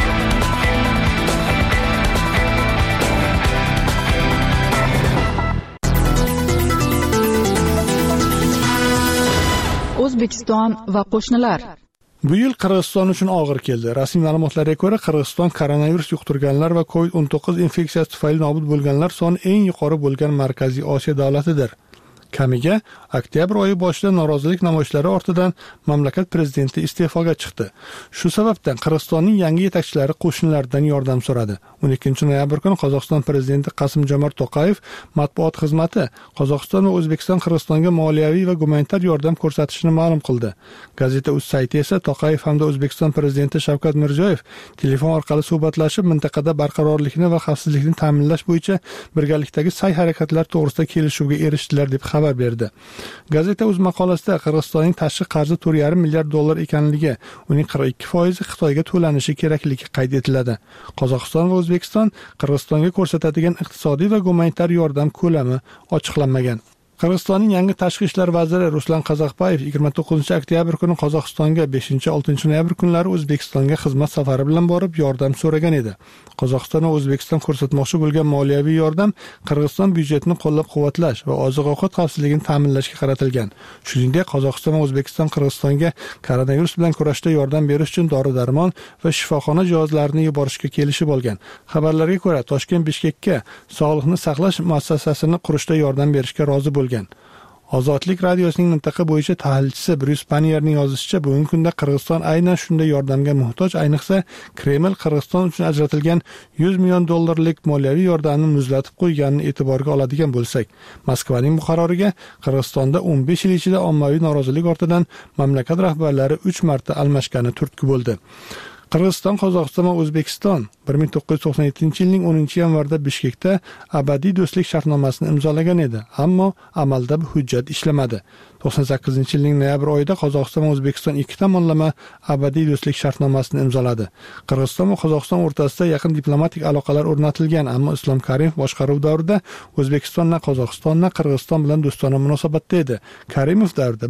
O'zbekiston va qo'shnilar. Bu yil Qirg'iziston uchun og'ir keldi. Rasmiy ma'lumotlarga ko'ra, Qirg'iziston koronavirus yuqtirganlar va COVID-19 infeksiyasi tufayli nobud bo'lganlar soni eng yuqori bo'lgan Markaziy Osiyo davlatidir. Kamiga oktyabr oyi boshida norozilik namoyishlari ortidan mamlakat prezidenti iste'foga chiqdi. Shu sababdan Qirg'izistonning yangi yetakchilari qo'shnilardan yordam so'radi. 12 noyabr kuni Qozog'iston prezidenti Qosim-Jomart To'qayev matbuot xizmati Qozog'iston va O'zbekiston Qirg'izistonga moliyaviy va gumanitar yordam ko'rsatishini ma'lum qildi. Gazeta Uz sayti esa To'qayev hamda O'zbekiston prezidenti Shavkat Mirziyoyev telefon orqali suhbatlashib, mintaqada barqarorlikni va xavfsizlikni ta'minlash bo'yicha birgalikdagi sa'y-harakatlar to'g'risida kelishuvga erishdilar deb xabar berdi. Gazeta Uz maqolasida Qirg'izistonning tashqi qarzi $4,5 milliard ekanligi, uning 42% Xitoyga to'lanishi kerakligi qayd etiladi. Qozog'iston va O'zbekiston Qirg'izistonga ko'rsatadigan iqtisodiy va gumanitar yordam ko'lami ochiqlanmagan. Qirg'izistonning yangi tashqi ishlar vaziri Ruslan Qazoqbayev 29 oktyabr kuni Qozog'istonga, 5-6 noyabr kunlari O'zbekistonga xizmat safari bilan borib yordam so'ragan edi. Qozog'iston va O'zbekiston ko'rsatmoqchi bo'lgan moliyaviy yordam Qirg'iziston byudjetini qo'llab-quvvatlash va oziq-ovqat xavfsizligini ta'minlashga qaratilgan. Shuningdek, Qozog'iston va O'zbekiston Qirg'izistonga koronavirus bilan kurashda yordam berish uchun dori-darmon va shifoxona jihozlarini yuborishga kelishib olgan. Xabarlarga ko'ra, Toshkent Bishkekka sog'liqni saqlash muassasasini qurishda yordam berishga rozi bo'lgan. Ozodlik radiosining mintaqa bo'yicha tahlilchisi Bruce Panierning yozishicha, bugungi kunda Qirg'iziston aynan shunday yordamga muhtoj, ayniqsa Kreml Qirg'iziston uchun ajratilgan $100 million moliyaviy yordamni muzlatib qo'yganini e'tiborga oladigan bo'lsak, Moskvaning bu qaroriga Qirg'izistonda 15 yil ichida ommaviy norozilik ortidan mamlakat rahbarlari 3 marta almashgani turtki bo'ldi. Qirg'iziston, Qozog'iston va O'zbekiston 1997-yilning 10-yanvarda Bishkekda abadiy do'stlik shartnomasini imzolagan edi, ammo amalda bu hujjat ishlamadi. 98-yilning noyabr oyida Qozog'iston va O'zbekiston ikki tomonlama abadiy do'stlik shartnomasini imzoladi. Qirg'iziston va Qozog'iston o'rtasida yaqin diplomatik aloqalar o'rnatilgan, ammo Islom Karimov boshqaruv davrida O'zbekiston va Qozog'iston Qirg'iziston bilan do'stona munosabatda edi. Karimov davrida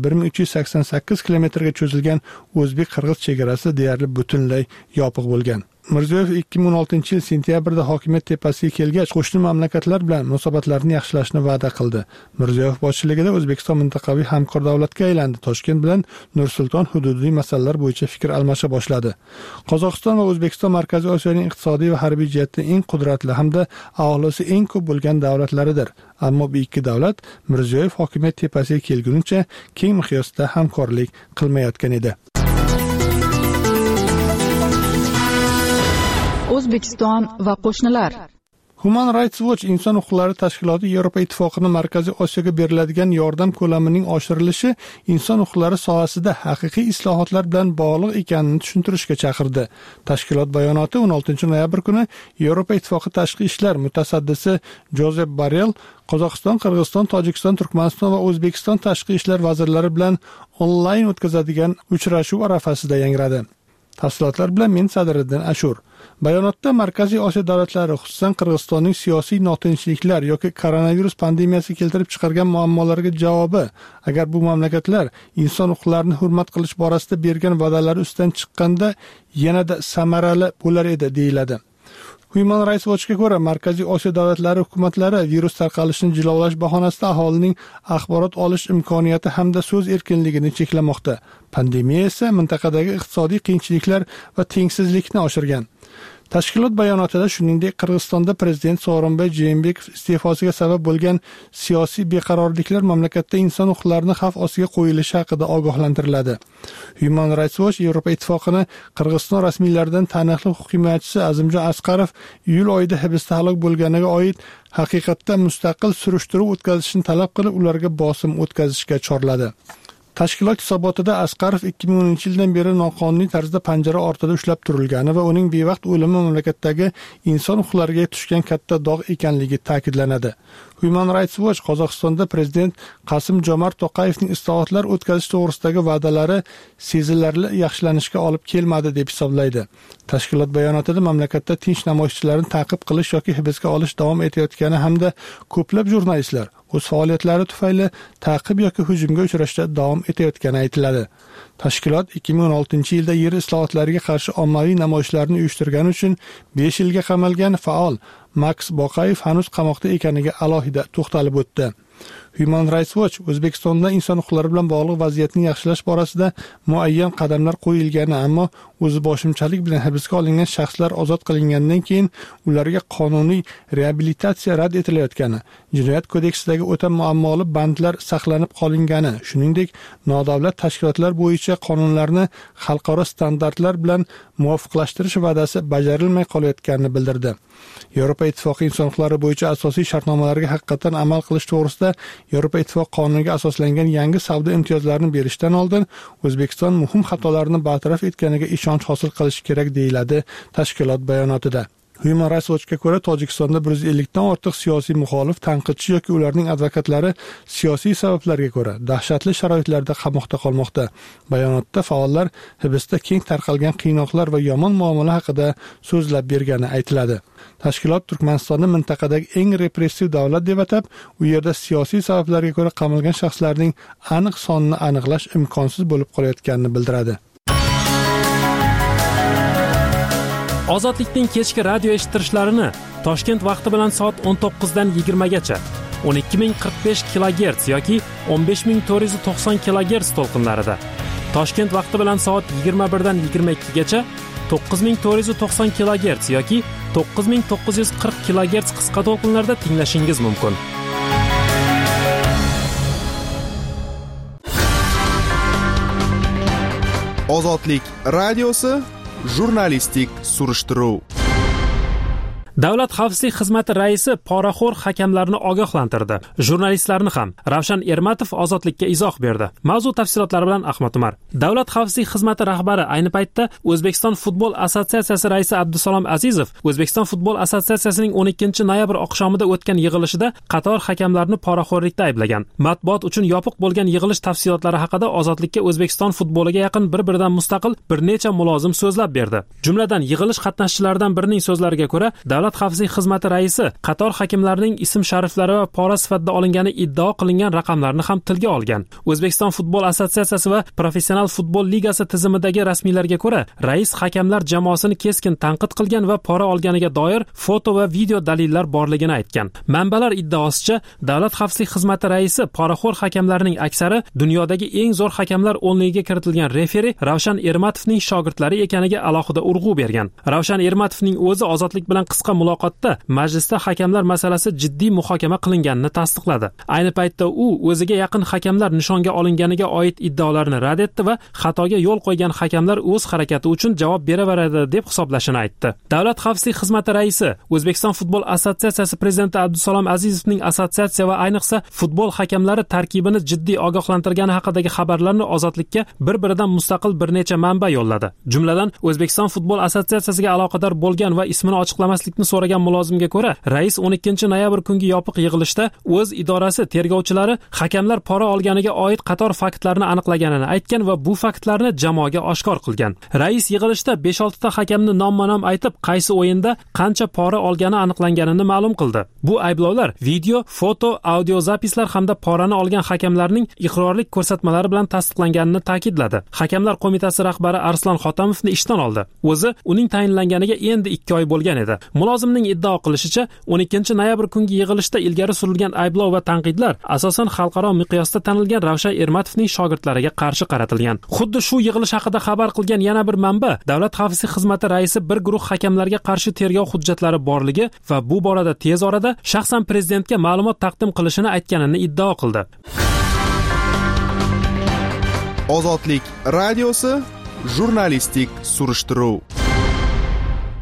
1388 kilometrga cho'zilgan o'zbek-qirg'iz chegarasi deyarli butunlay yopiq bo'lgan. Mirziyoyev 2016-yil sentyabrda hokimiyat tepasiga kelgach, qo'shni mamlakatlar bilan munosabatlarni yaxshilashni va'da qildi. Mirziyoyev boshchiligida O'zbekiston mintaqaviy hamkor davlatga aylandi. Toshkent bilan Nur-Sulton hududiy masalalar bo'yicha fikr almasha boshladi. Qozog'iston va O'zbekiston Markaziy Osiyoning iqtisodiy va harbiy jihatdan eng qudratli hamda aholisi eng ko'p bo'lgan davlatlaridir. Ammo bu ikki davlat Mirziyoyev hokimiyat tepasiga kelgunicha keng miqyosda hamkorlik qilmayotgan edi. O'zbekiston va qo'shnilar. Human Rights Watch inson huquqlari tashkiloti Yevropa ittifoqining Markaziy Osiyoga beriladigan yordam ko'lamining oshirilishi inson huquqlari sohasida haqiqiy islohotlar bilan bog'liq ekanini tushuntirishga chaqirdi. Tashkilot bayonoti 16 noyabr kuni Yevropa ittifoqi tashqi ishlar mutasaddisi Josep Borrell Qozog'iston, Qirg'iziston, Tojikiston, Turkmaniston va O'zbekiston tashqi ishlar vazirlari bilan onlayn o'tkazadigan uchrashuv arafasida yangradi. Tafsilotlar bilan men Sadriddin Ashur. Bayonotda Markaziy Osiyo davlatlari, xususan Qirg'izistonning siyosiy notinchliklar yoki koronavirus pandemiyasi keltirib chiqargan muammolarga javobi, agar bu mamlakatlar inson huquqlarini hurmat qilish borasida bergan va'dalari ustidan chiqqanda yanada samarali bo'lar edi, deyiladi. Human Rights Watchga ko'ra, Markaziy Osiyo davlatlari hukumatlari virus tarqalishini jilovlash bahonasida aholining axborot olish imkoniyati hamda so'z erkinligini cheklamoqda. Pandemiya esa mintaqadagi iqtisodiy qiyinchiliklar va tengsizlikni oshirgan. Tashkilot bayonotida shuningdek Qirg'izistonda prezident Sooronbay Jeenbekov iste'fosiga sabab bo'lgan siyosiy beqarorliklar mamlakatda inson huquqlarini xavf ostiga qo'yilishi haqida ogohlantiriladi. Human Rights Watch Yevropa ittifoqini Qirg'iziston rasmiylaridan taniqli huquq himoyachisi Azimjon Asqarov iyul oyida hibsda halok bo'lganiga oid haqiqatda mustaqil surishtiruv o'tkazishni talab qilib, ularga bosim o'tkazishga chorladi. Tashkilot hisobotida Asqarov 2010-yildan beri noqonuniy tarzda panjara ortida ushlab turilgani va uning bevaqt o'limi mamlakatdagi inson huquqlariga tushgan katta dog' ekanligi ta'kidlanadi. Human Rights Watch Qozog'istonda prezident Qasim-Jomart To'qayevning islohotlar o'tkazish to'g'risidagi va'dalari sezilarli yaxshilanishga olib kelmadi deb hisoblaydi. Tashkilot bayonotida mamlakatda tinch namoyishchilarni ta'qib qilish yoki hibsga olish davom etayotgani hamda ko'plab jurnalistlar o'z faoliyatlari tufayli ta'qib yoki hujumga uchrashda davom etayotgani aytiladi. Tashkilot 2016-yilda yer islohotlariga qarshi ommaviy namoyishlarni uyushtirgani uchun 5 yilga qamalgan faol Maks Boqayev hanuz qamoqda ekaniga alohida to'xtalib o'tdi. Human Rights Watch O'zbekistonda inson huquqlari bilan bog'liq vaziyatni yaxshilash borasida muayyan qadamlar qo'yilgani, ammo o'zi boshimchalik bilan hibsga olingan shaxslar ozod qilingandan keyin ularga qonuniy reabilitatsiya rad etilayotgani, Jinoyat kodeksidagi o'ta muammoli bandlar saqlanib qolingani, shuningdek, nodavlat tashkilotlar bo'yicha qonunlarni xalqaro standartlar bilan muvofiqlashtirish va'dasi bajarilmay qolayotganini bildirdi. Yevropa Ittifoqi inson huquqlari bo'yicha asosiy shartnomalarga haqiqatan amal qilish to'g'risida Yevropa Ittifoqi qonuniga asoslangan yangi savdo imtiyozlarini berishdan oldin O'zbekiston muhim xatolarni bartaraf etganiga ishonch hosil qilish kerak deyiladi tashkilot bayonotida. Human Rights Watch'ga ko'ra, Tojikistonda 150 dan ortiq siyosiy muxolif, tanqidchi yoki ularning advokatlari siyosiy sabablarga ko'ra dahshatli sharoitlarda qamoqda qolmoqda. Bayonotda faollar hibsda keng tarqalgan qiynoqlar va yomon muomala haqida so'zlab bergani aytiladi. Tashkilot Turkmanistonni mintaqadagi eng repressiv davlat deb atab, u yerda siyosiy sabablarga ko'ra qamalgan shaxslarning aniq sonini aniqlash imkonsiz bo'lib qolayotganini bildiradi. Ozodlikning kechki radio eshittirishlarini Toshkent vaqti bilan soat 19 dan 20 gacha 12045 kHz yoki 15490 kHz to'lqinlarida, Toshkent vaqti bilan soat 21 dan 22 gacha 9490 kHz yoki 9940 kHz qisqa to'lqinlarda tinglashingiz mumkin. Ozodlik radiosi jurnalistik surishtiruv. Davlat xavfsizlik xizmati raisi poraxo'r hakamlarni ogohlantirdi. Jurnalistlarni ham. Ravshan Ermatov Ozodlikka izoh berdi. Mavzu tafsilotlari bilan Ahmad Umar. Davlat xavfsizlik xizmati rahbari ayni paytda O'zbekiston futbol assotsiatsiyasi raisi Abdusalom Azizov O'zbekiston futbol assotsiatsiyasining 12-noyabr oqshomida o'tgan yig'ilishida qator hakamlarni poraxo'rlikda ayblagan. Matbuot uchun yopiq bo'lgan yig'ilish tafsilotlari haqida Ozodlikka O'zbekiston futboliga yaqin bir-biridan mustaqil bir necha mulozim so'zlab berdi. Jumladan yig'ilish qatnashchilaridan birining so'zlariga ko'ra, Davlat xavfsizlik xizmati raisi qator hakimlarning ism-shariflari va pora sifatida olingani iddao qilingan raqamlarni ham tilga olgan. O'zbekiston futbol assotsiatsiyasi va Professional futbol ligasi tizimidagi rasmiylarga ko'ra, rais hakamlar jamoasini keskin tanqid qilgan va pora olganiga doir foto va video dalillar borligini aytgan. Manbalar iddaosicha, Davlat xavfsizlik xizmati raisi poraxo'r hakamlarning aksari dunyodagi eng zo'r hakamlar o'nligiga kiritilgan referi Ravshan Ermatovning shogirdlari ekaniga alohida urg'u bergan. Ravshan Ermatovning o'zi Ozodlik bilan qisqa muloqotda majlisda hakamlar masalasi jiddiy muhokama qilinganini tasdiqladi. Ayni paytda u o'ziga yaqin hakamlar nishonga olinganiga oid iddaolarni rad etdi va xatoga yo'l qo'ygan hakamlar o'z harakati uchun javob beraveradi deb hisoblashini aytdi. Davlat xavfsizlik xizmati raisi O'zbekiston futbol assotsiatsiyasi prezidenti Abdusalom Azizovning assotsiatsiya va ayniqsa futbol hakamlari tarkibini jiddiy ogohlantirgani haqidagi xabarlarni Ozodlikka bir-biridan mustaqil bir necha manba yo'lladi. Jumladan, O'zbekiston futbol assotsiatsiyasiga aloqador bo'lgan va ismini ochiqlamaslikni so'ragan mulozimga ko'ra, rais 12-noyabr kungi yopiq yig'ilishda o'z idorasi tergovchilari hakamlar pora olganiga oid qator faktlarni aniqlaganini aytgan va bu faktlarni jamoaga oshkor qilgan. Rais yig'ilishda 5-6 ta hakamni nomma-nom aytib, qaysi o'yinda qancha pora olgani aniqlanganini ma'lum qildi. Bu ayblovlar video, foto, audio zapislar hamda porani olgan hakamlarning iqrorlik ko'rsatmalari bilan tasdiqlanganini ta'kidladi. Hakamlar qo'mitasi rahbari Arslan Xotamovni ishdan oldi. O'zi uning tayinlanganiga endi 2 oy bo'lgan edi. Mulozimning iddao qilishicha, 12-noyabr kungi yig'ilishda ilgari surilgan ayblov va tanqidlar asosan xalqaro miqyosda tanilgan Ravshan Ermatovning shogirdlariga qarshi qaratilgan. Xuddi shu yig'ilish haqida xabar qilgan yana bir manba, Davlat xavfsizlik xizmati raisi bir guruh hakamlarga qarshi tergov hujjatlari borligi va bu borada tez orada shaxsan prezidentga ma'lumot taqdim qilishini aytganini iddao qildi. Ozodlik radiosi jurnalistik surishtiruv.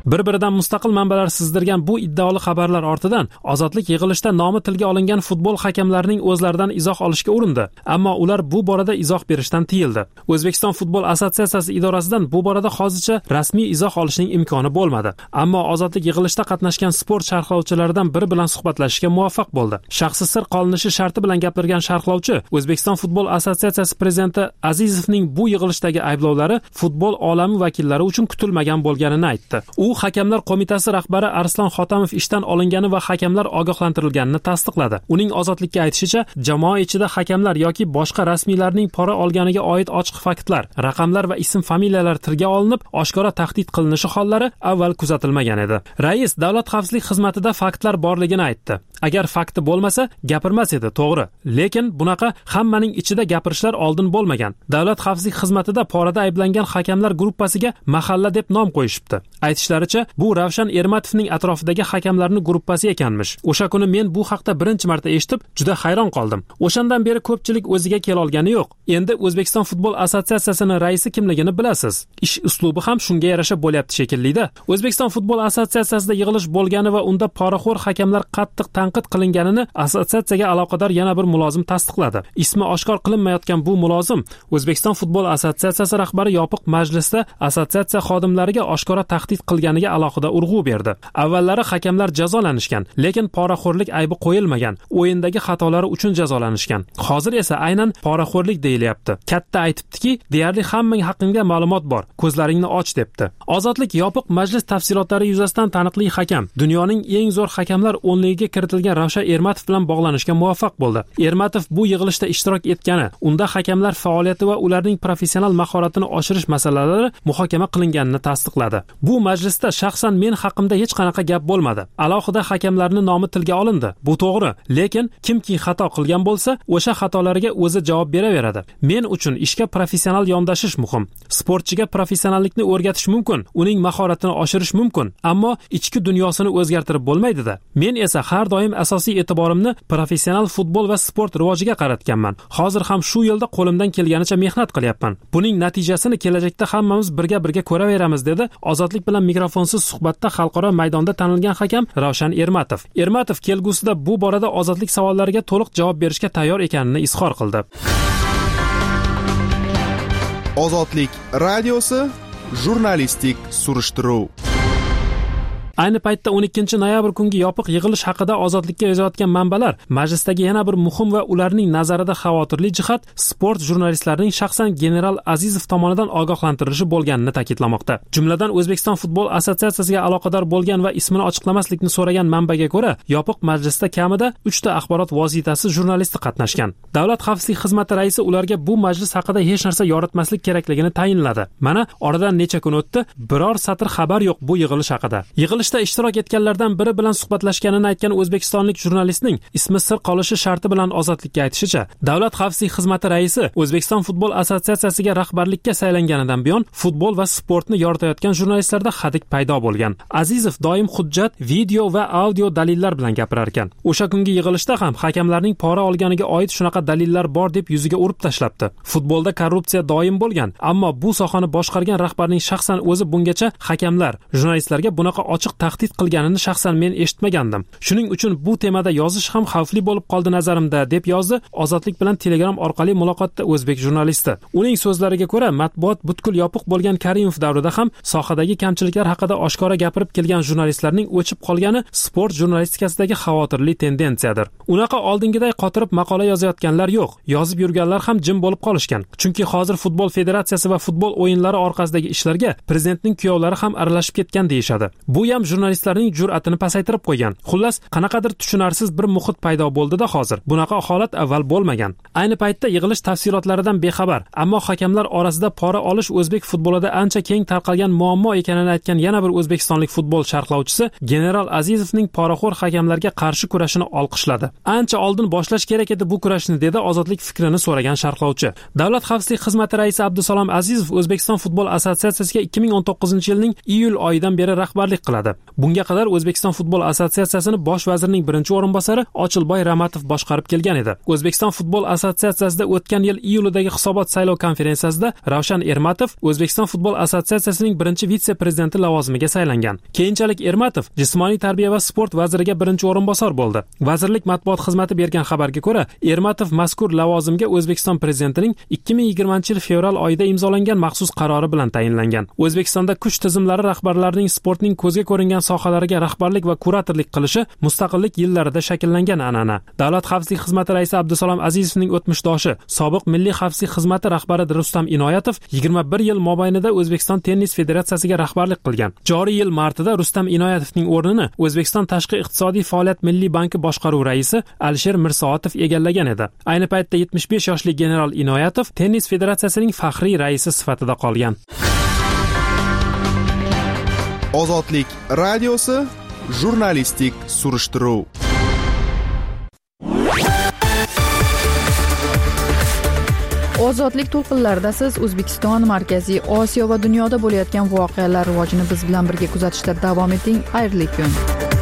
Bir-biridan mustaqil manbalar sizdirgan bu iddaoli xabarlar ortidan Ozodlik yig'ilishda nomi tilga olingan futbol hakamlarining o'zlaridan izoh olishga urindi, ammo ular bu borada izoh berishdan tiyildi. O'zbekiston futbol assotsiatsiyasi idorasidan bu borada hozircha rasmiy izoh olishning imkoni bo'lmadi. Ammo Ozodlik yig'ilishda qatnashgan sport sharhlovchilaridan biri bilan suhbatlashishga muvaffaq bo'ldi. Shaxsi sir qolinishi sharti bilan gapirgan sharhlovchi O'zbekiston futbol assotsiatsiyasi prezidenti Azizovning bu yig'ilishdagi ayblovlari futbol olami vakillari uchun kutilmagan bo'lganini aytdi. U hakamlar qo'mitasi rahbari Arslon Xotamov ishdan olingani va hakamlar ogohlantirilganini tasdiqladi. Uning Ozodlikka aytishicha, jamoa ichida hakamlar yoki boshqa rasmiylarning pora olganiga oid ochiq faktlar, raqamlar va ism-familiyalar tilga olinib, oshkora tahdid qilinishi hollari avval kuzatilmagan edi. Rais Davlat xavfsizlik xizmatida faktlar borligini aytdi. Agar fakti bo'lmasa, gapirmas edi, to'g'ri. Lekin bunaqa hammaning ichida gapirishlar oldin bo'lmagan. Davlat xavfsizlik xizmatida porada ayblangan hakamlar gruppasiga mahalla deb nom qo'yishibdi. Aytishlaricha, bu Ravshan Ermatovning atrofidagi hakamlarning gruppasi ekanmish. O'sha kuni men bu haqda birinchi marta eshitib, juda hayron qoldim. O'shandan beri ko'pchilik o'ziga kela olgani yo'q. Endi O'zbekiston futbol assotsiatsiyasining raisi kimligini bilasiz. Ish uslubi ham shunga yarasha bo'lyapti shekilli-da. O'zbekiston futbol assotsiatsiyasida yig'ilish bo'lgani va unda poraxo'r hakamlar qattiq tanqid qilinganini assotsiatsiyaga aloqador yana bir mulozim tasdiqladi. Ismi oshkor qilinmayotgan bu mulozim O'zbekiston futbol assotsiatsiyasi rahbari yopiq majlisda assotsiatsiya xodimlariga oshkora tahdid qilganiga alohida urg'u berdi. Avvallari hakamlar jazolanishgan, lekin poraxo'rlik aybi qo'yilmagan. O'yindagi xatolari uchun jazolanishgan. Hozir esa aynan poraxo'rlik deyilyapti. Katta aytibdiki, deyarli hammaning haqqingda ma'lumot bor. Ko'zlaringni och debdi. Ozodlik yopiq majlis tafsilotlari yuzasidan taniqli hakam, dunyoning eng zo'r hakamlar 10ligiga kiritilgan Ravshan Ermatov bilan bog'lanishga muvaffaq bo'ldi. Ermatov bu yig'ilishda ishtirok etgani, unda hakamlar faoliyati va ularning professional mahoratini oshirish masalalari muhokama qilinganini tasdiqladi. Bu majlisda shaxsan men haqimda hech qanaqa gap bo'lmadi. Alohida hakamlarning nomi tilga olindi. Bu to'g'ri, lekin kimki xato qilgan bo'lsa, o'sha xatolariga o'zi javob beraveradi. Men uchun ishga professional yondashish muhim. Sportchiga professionallikni o'rgatish mumkin, uning mahoratini oshirish mumkin, ammo ichki dunyosini o'zgartirib bo'lmaydi-da. Men esa har doim asosiy e'tiborimni professional futbol va sport rivojiga qaratganman. Hozir ham shu yo'lda qo'limdan kelganicha mehnat qilyapman. Buning natijasini kelajakda hammamiz birga ko'raveramiz, dedi Ozodlik bilan mikrofonsiz suhbatda xalqaro maydonda tanilgan hakam Ravshan Ermatov. Ermatov kelgusida bu borada Ozodlik savollariga to'liq javob berishga tayyor ekanini izhor qildi. Ozodlik radiosi jurnalistik surishtiruv. Ayni paytda 12-noyabr kungi yopiq yig'ilish haqida Ozodlikka yozayotgan manbalar majlisdagi yana bir muhim va ularning nazarida xavotirli jihat sport jurnalistlarining shaxsan general Azizov tomonidan ogohlantirilishi bo'lganini ta'kidlamoqda. Jumladan O'zbekiston futbol assotsiatsiyasiga aloqador bo'lgan va ismini ochiqlamaslikni so'ragan manbaga ko'ra, yopiq majlisda kamida 3 ta axborot vositasi jurnalisti qatnashgan. Davlat xavfsizlik xizmati raisi ularga bu majlis haqida hech narsa yoritmaslik kerakligini tayinladi. Mana oradan necha kun o'tdi, biror satr xabar yo'q bu yig'ilish haqida. Yig'ilishda ishtirok etganlardan biri bilan suhbatlashganini aytgan o'zbekistonlik jurnalistning ismi sir qolishi sharti bilan Ozodlikka aytishicha, Davlat xavfsizlik xizmati raisi O'zbekiston futbol assotsiatsiyasiga rahbarlikka saylanganidan buyon futbol va sportni yoritayotgan jurnalistlarda hadik paydo bo'lgan. Azizov doim hujjat, video va audio dalillar bilan gapirar ekan. O'sha kungi yig'ilishda ham hakamlarning pora olganiga oid shunaqa dalillar bor deb yuziga urib tashlabdi. Futbolda korrupsiya doim bo'lgan, ammo bu sohani boshqargan rahbarning shaxsan o'zi bungacha hakamlar, jurnalistlarga bunaqa ochiq tahdid qilganini shaxsan men eshitmagandim. Shuning uchun bu temada yozish ham xavfli bo'lib qoldi nazarimda, deb yozdi Ozodlik bilan Telegram orqali muloqotda o'zbek jurnalisti. Uning so'zlariga ko'ra, matbuot butkul yopiq bo'lgan Karimov davrida ham sohadagi kamchiliklar haqida oshkora gapirib kelgan jurnalistlarning o'chib qolgani sport jurnalistikasidagi xavotirli tendensiyadir. Unaqa oldingiday qotirib maqola yozayotganlar yo'q. Yozib yurganlar ham jim bo'lib qolishgan. Chunki hozir futbol federatsiyasi va futbol o'yinlari orqasidagi ishlarga prezidentning kuyovlari ham aralashib ketgan deyishadi. Bu ham jurnalistlarning jur'atini pasaytirib qo'ygan. Xullas, qanaqadir tushunarsiz bir muhit paydo bo'ldi-da hozir. Bunaqa holat avval bo'lmagan. Ayni paytda yig'ilish tafsilotlaridan bexabar, ammo hakamlar orasida pora olish o'zbek futbolida ancha keng tarqalgan muammo ekanini aytgan yana bir o'zbekistonlik futbol sharhlovchisi general Azizovning poraxo'r hakamlarga qarshi kurashini olqishladi. Ancha oldin boshlash kerak edi bu kurashni, dedi Ozodlik fikrini so'ragan sharhlovchi. Davlat xavfsizlik xizmati raisi Abdusalom Azizov O'zbekiston futbol assotsiatsiyasiga 2019-yilning iyul oyidan beri rahbarlik qiladi. Bunga qadar O'zbekiston futbol assotsiatsiyasini bosh vazirning birinchi o'rinbosari Ochilboy Ramatov boshqarib kelgan edi. O'zbekiston futbol assotsiatsiyasida o'tgan yil iyulidagi hisobot saylov konferensiyasida Ravshan Ermatov O'zbekiston futbol assotsiatsiyasining birinchi vitse-prezidenti lavozimiga saylangan. Keyinchalik Ermatov jismoniy tarbiya va sport vaziriga birinchi o'rinbosar bo'ldi. Vazirlik matbuot xizmati bergan xabarga ko'ra, Ermatov mazkur lavozimga O'zbekiston prezidentining 2020-yil fevral oyida imzolangan maxsus qarori bilan tayinlangan. O'zbekistonda kuch tizimlari rahbarlarining sportning ko'zga ko'ringan sohalariga rahbarlik va kuratorlik qilishi mustaqillik yillarida shakllangan an'ana. Davlat xavfsizlik xizmati raisi Abdusalom Azizovning o'tmishdoshi, sobiq Milliy xavfsizlik xizmati rahbari Rustam Inoyatov 21 yil mobaynida O'zbekiston tennis federatsiyasiga rahbarlik qilgan. Joriy yil martida Rustam Inoyatovning o'rnini O'zbekiston tashqi iqtisodiy faoliyat milliy banki boshqaruv raisi Alisher Mirsoatov egallagan edi. Ayni paytda 75 yoshli general Inoyatov tennis federatsiyasining faxriy raisi sifatida qolgan. Ozodlik radiosi jurnalistik surishtiruv. Ozodlik to'lqinlarida siz O'zbekiston, Markaziy Osiyo va dunyoda bo'layotgan voqealar rivojini biz bilan birga kuzatishda davom eting. Xayrli kun.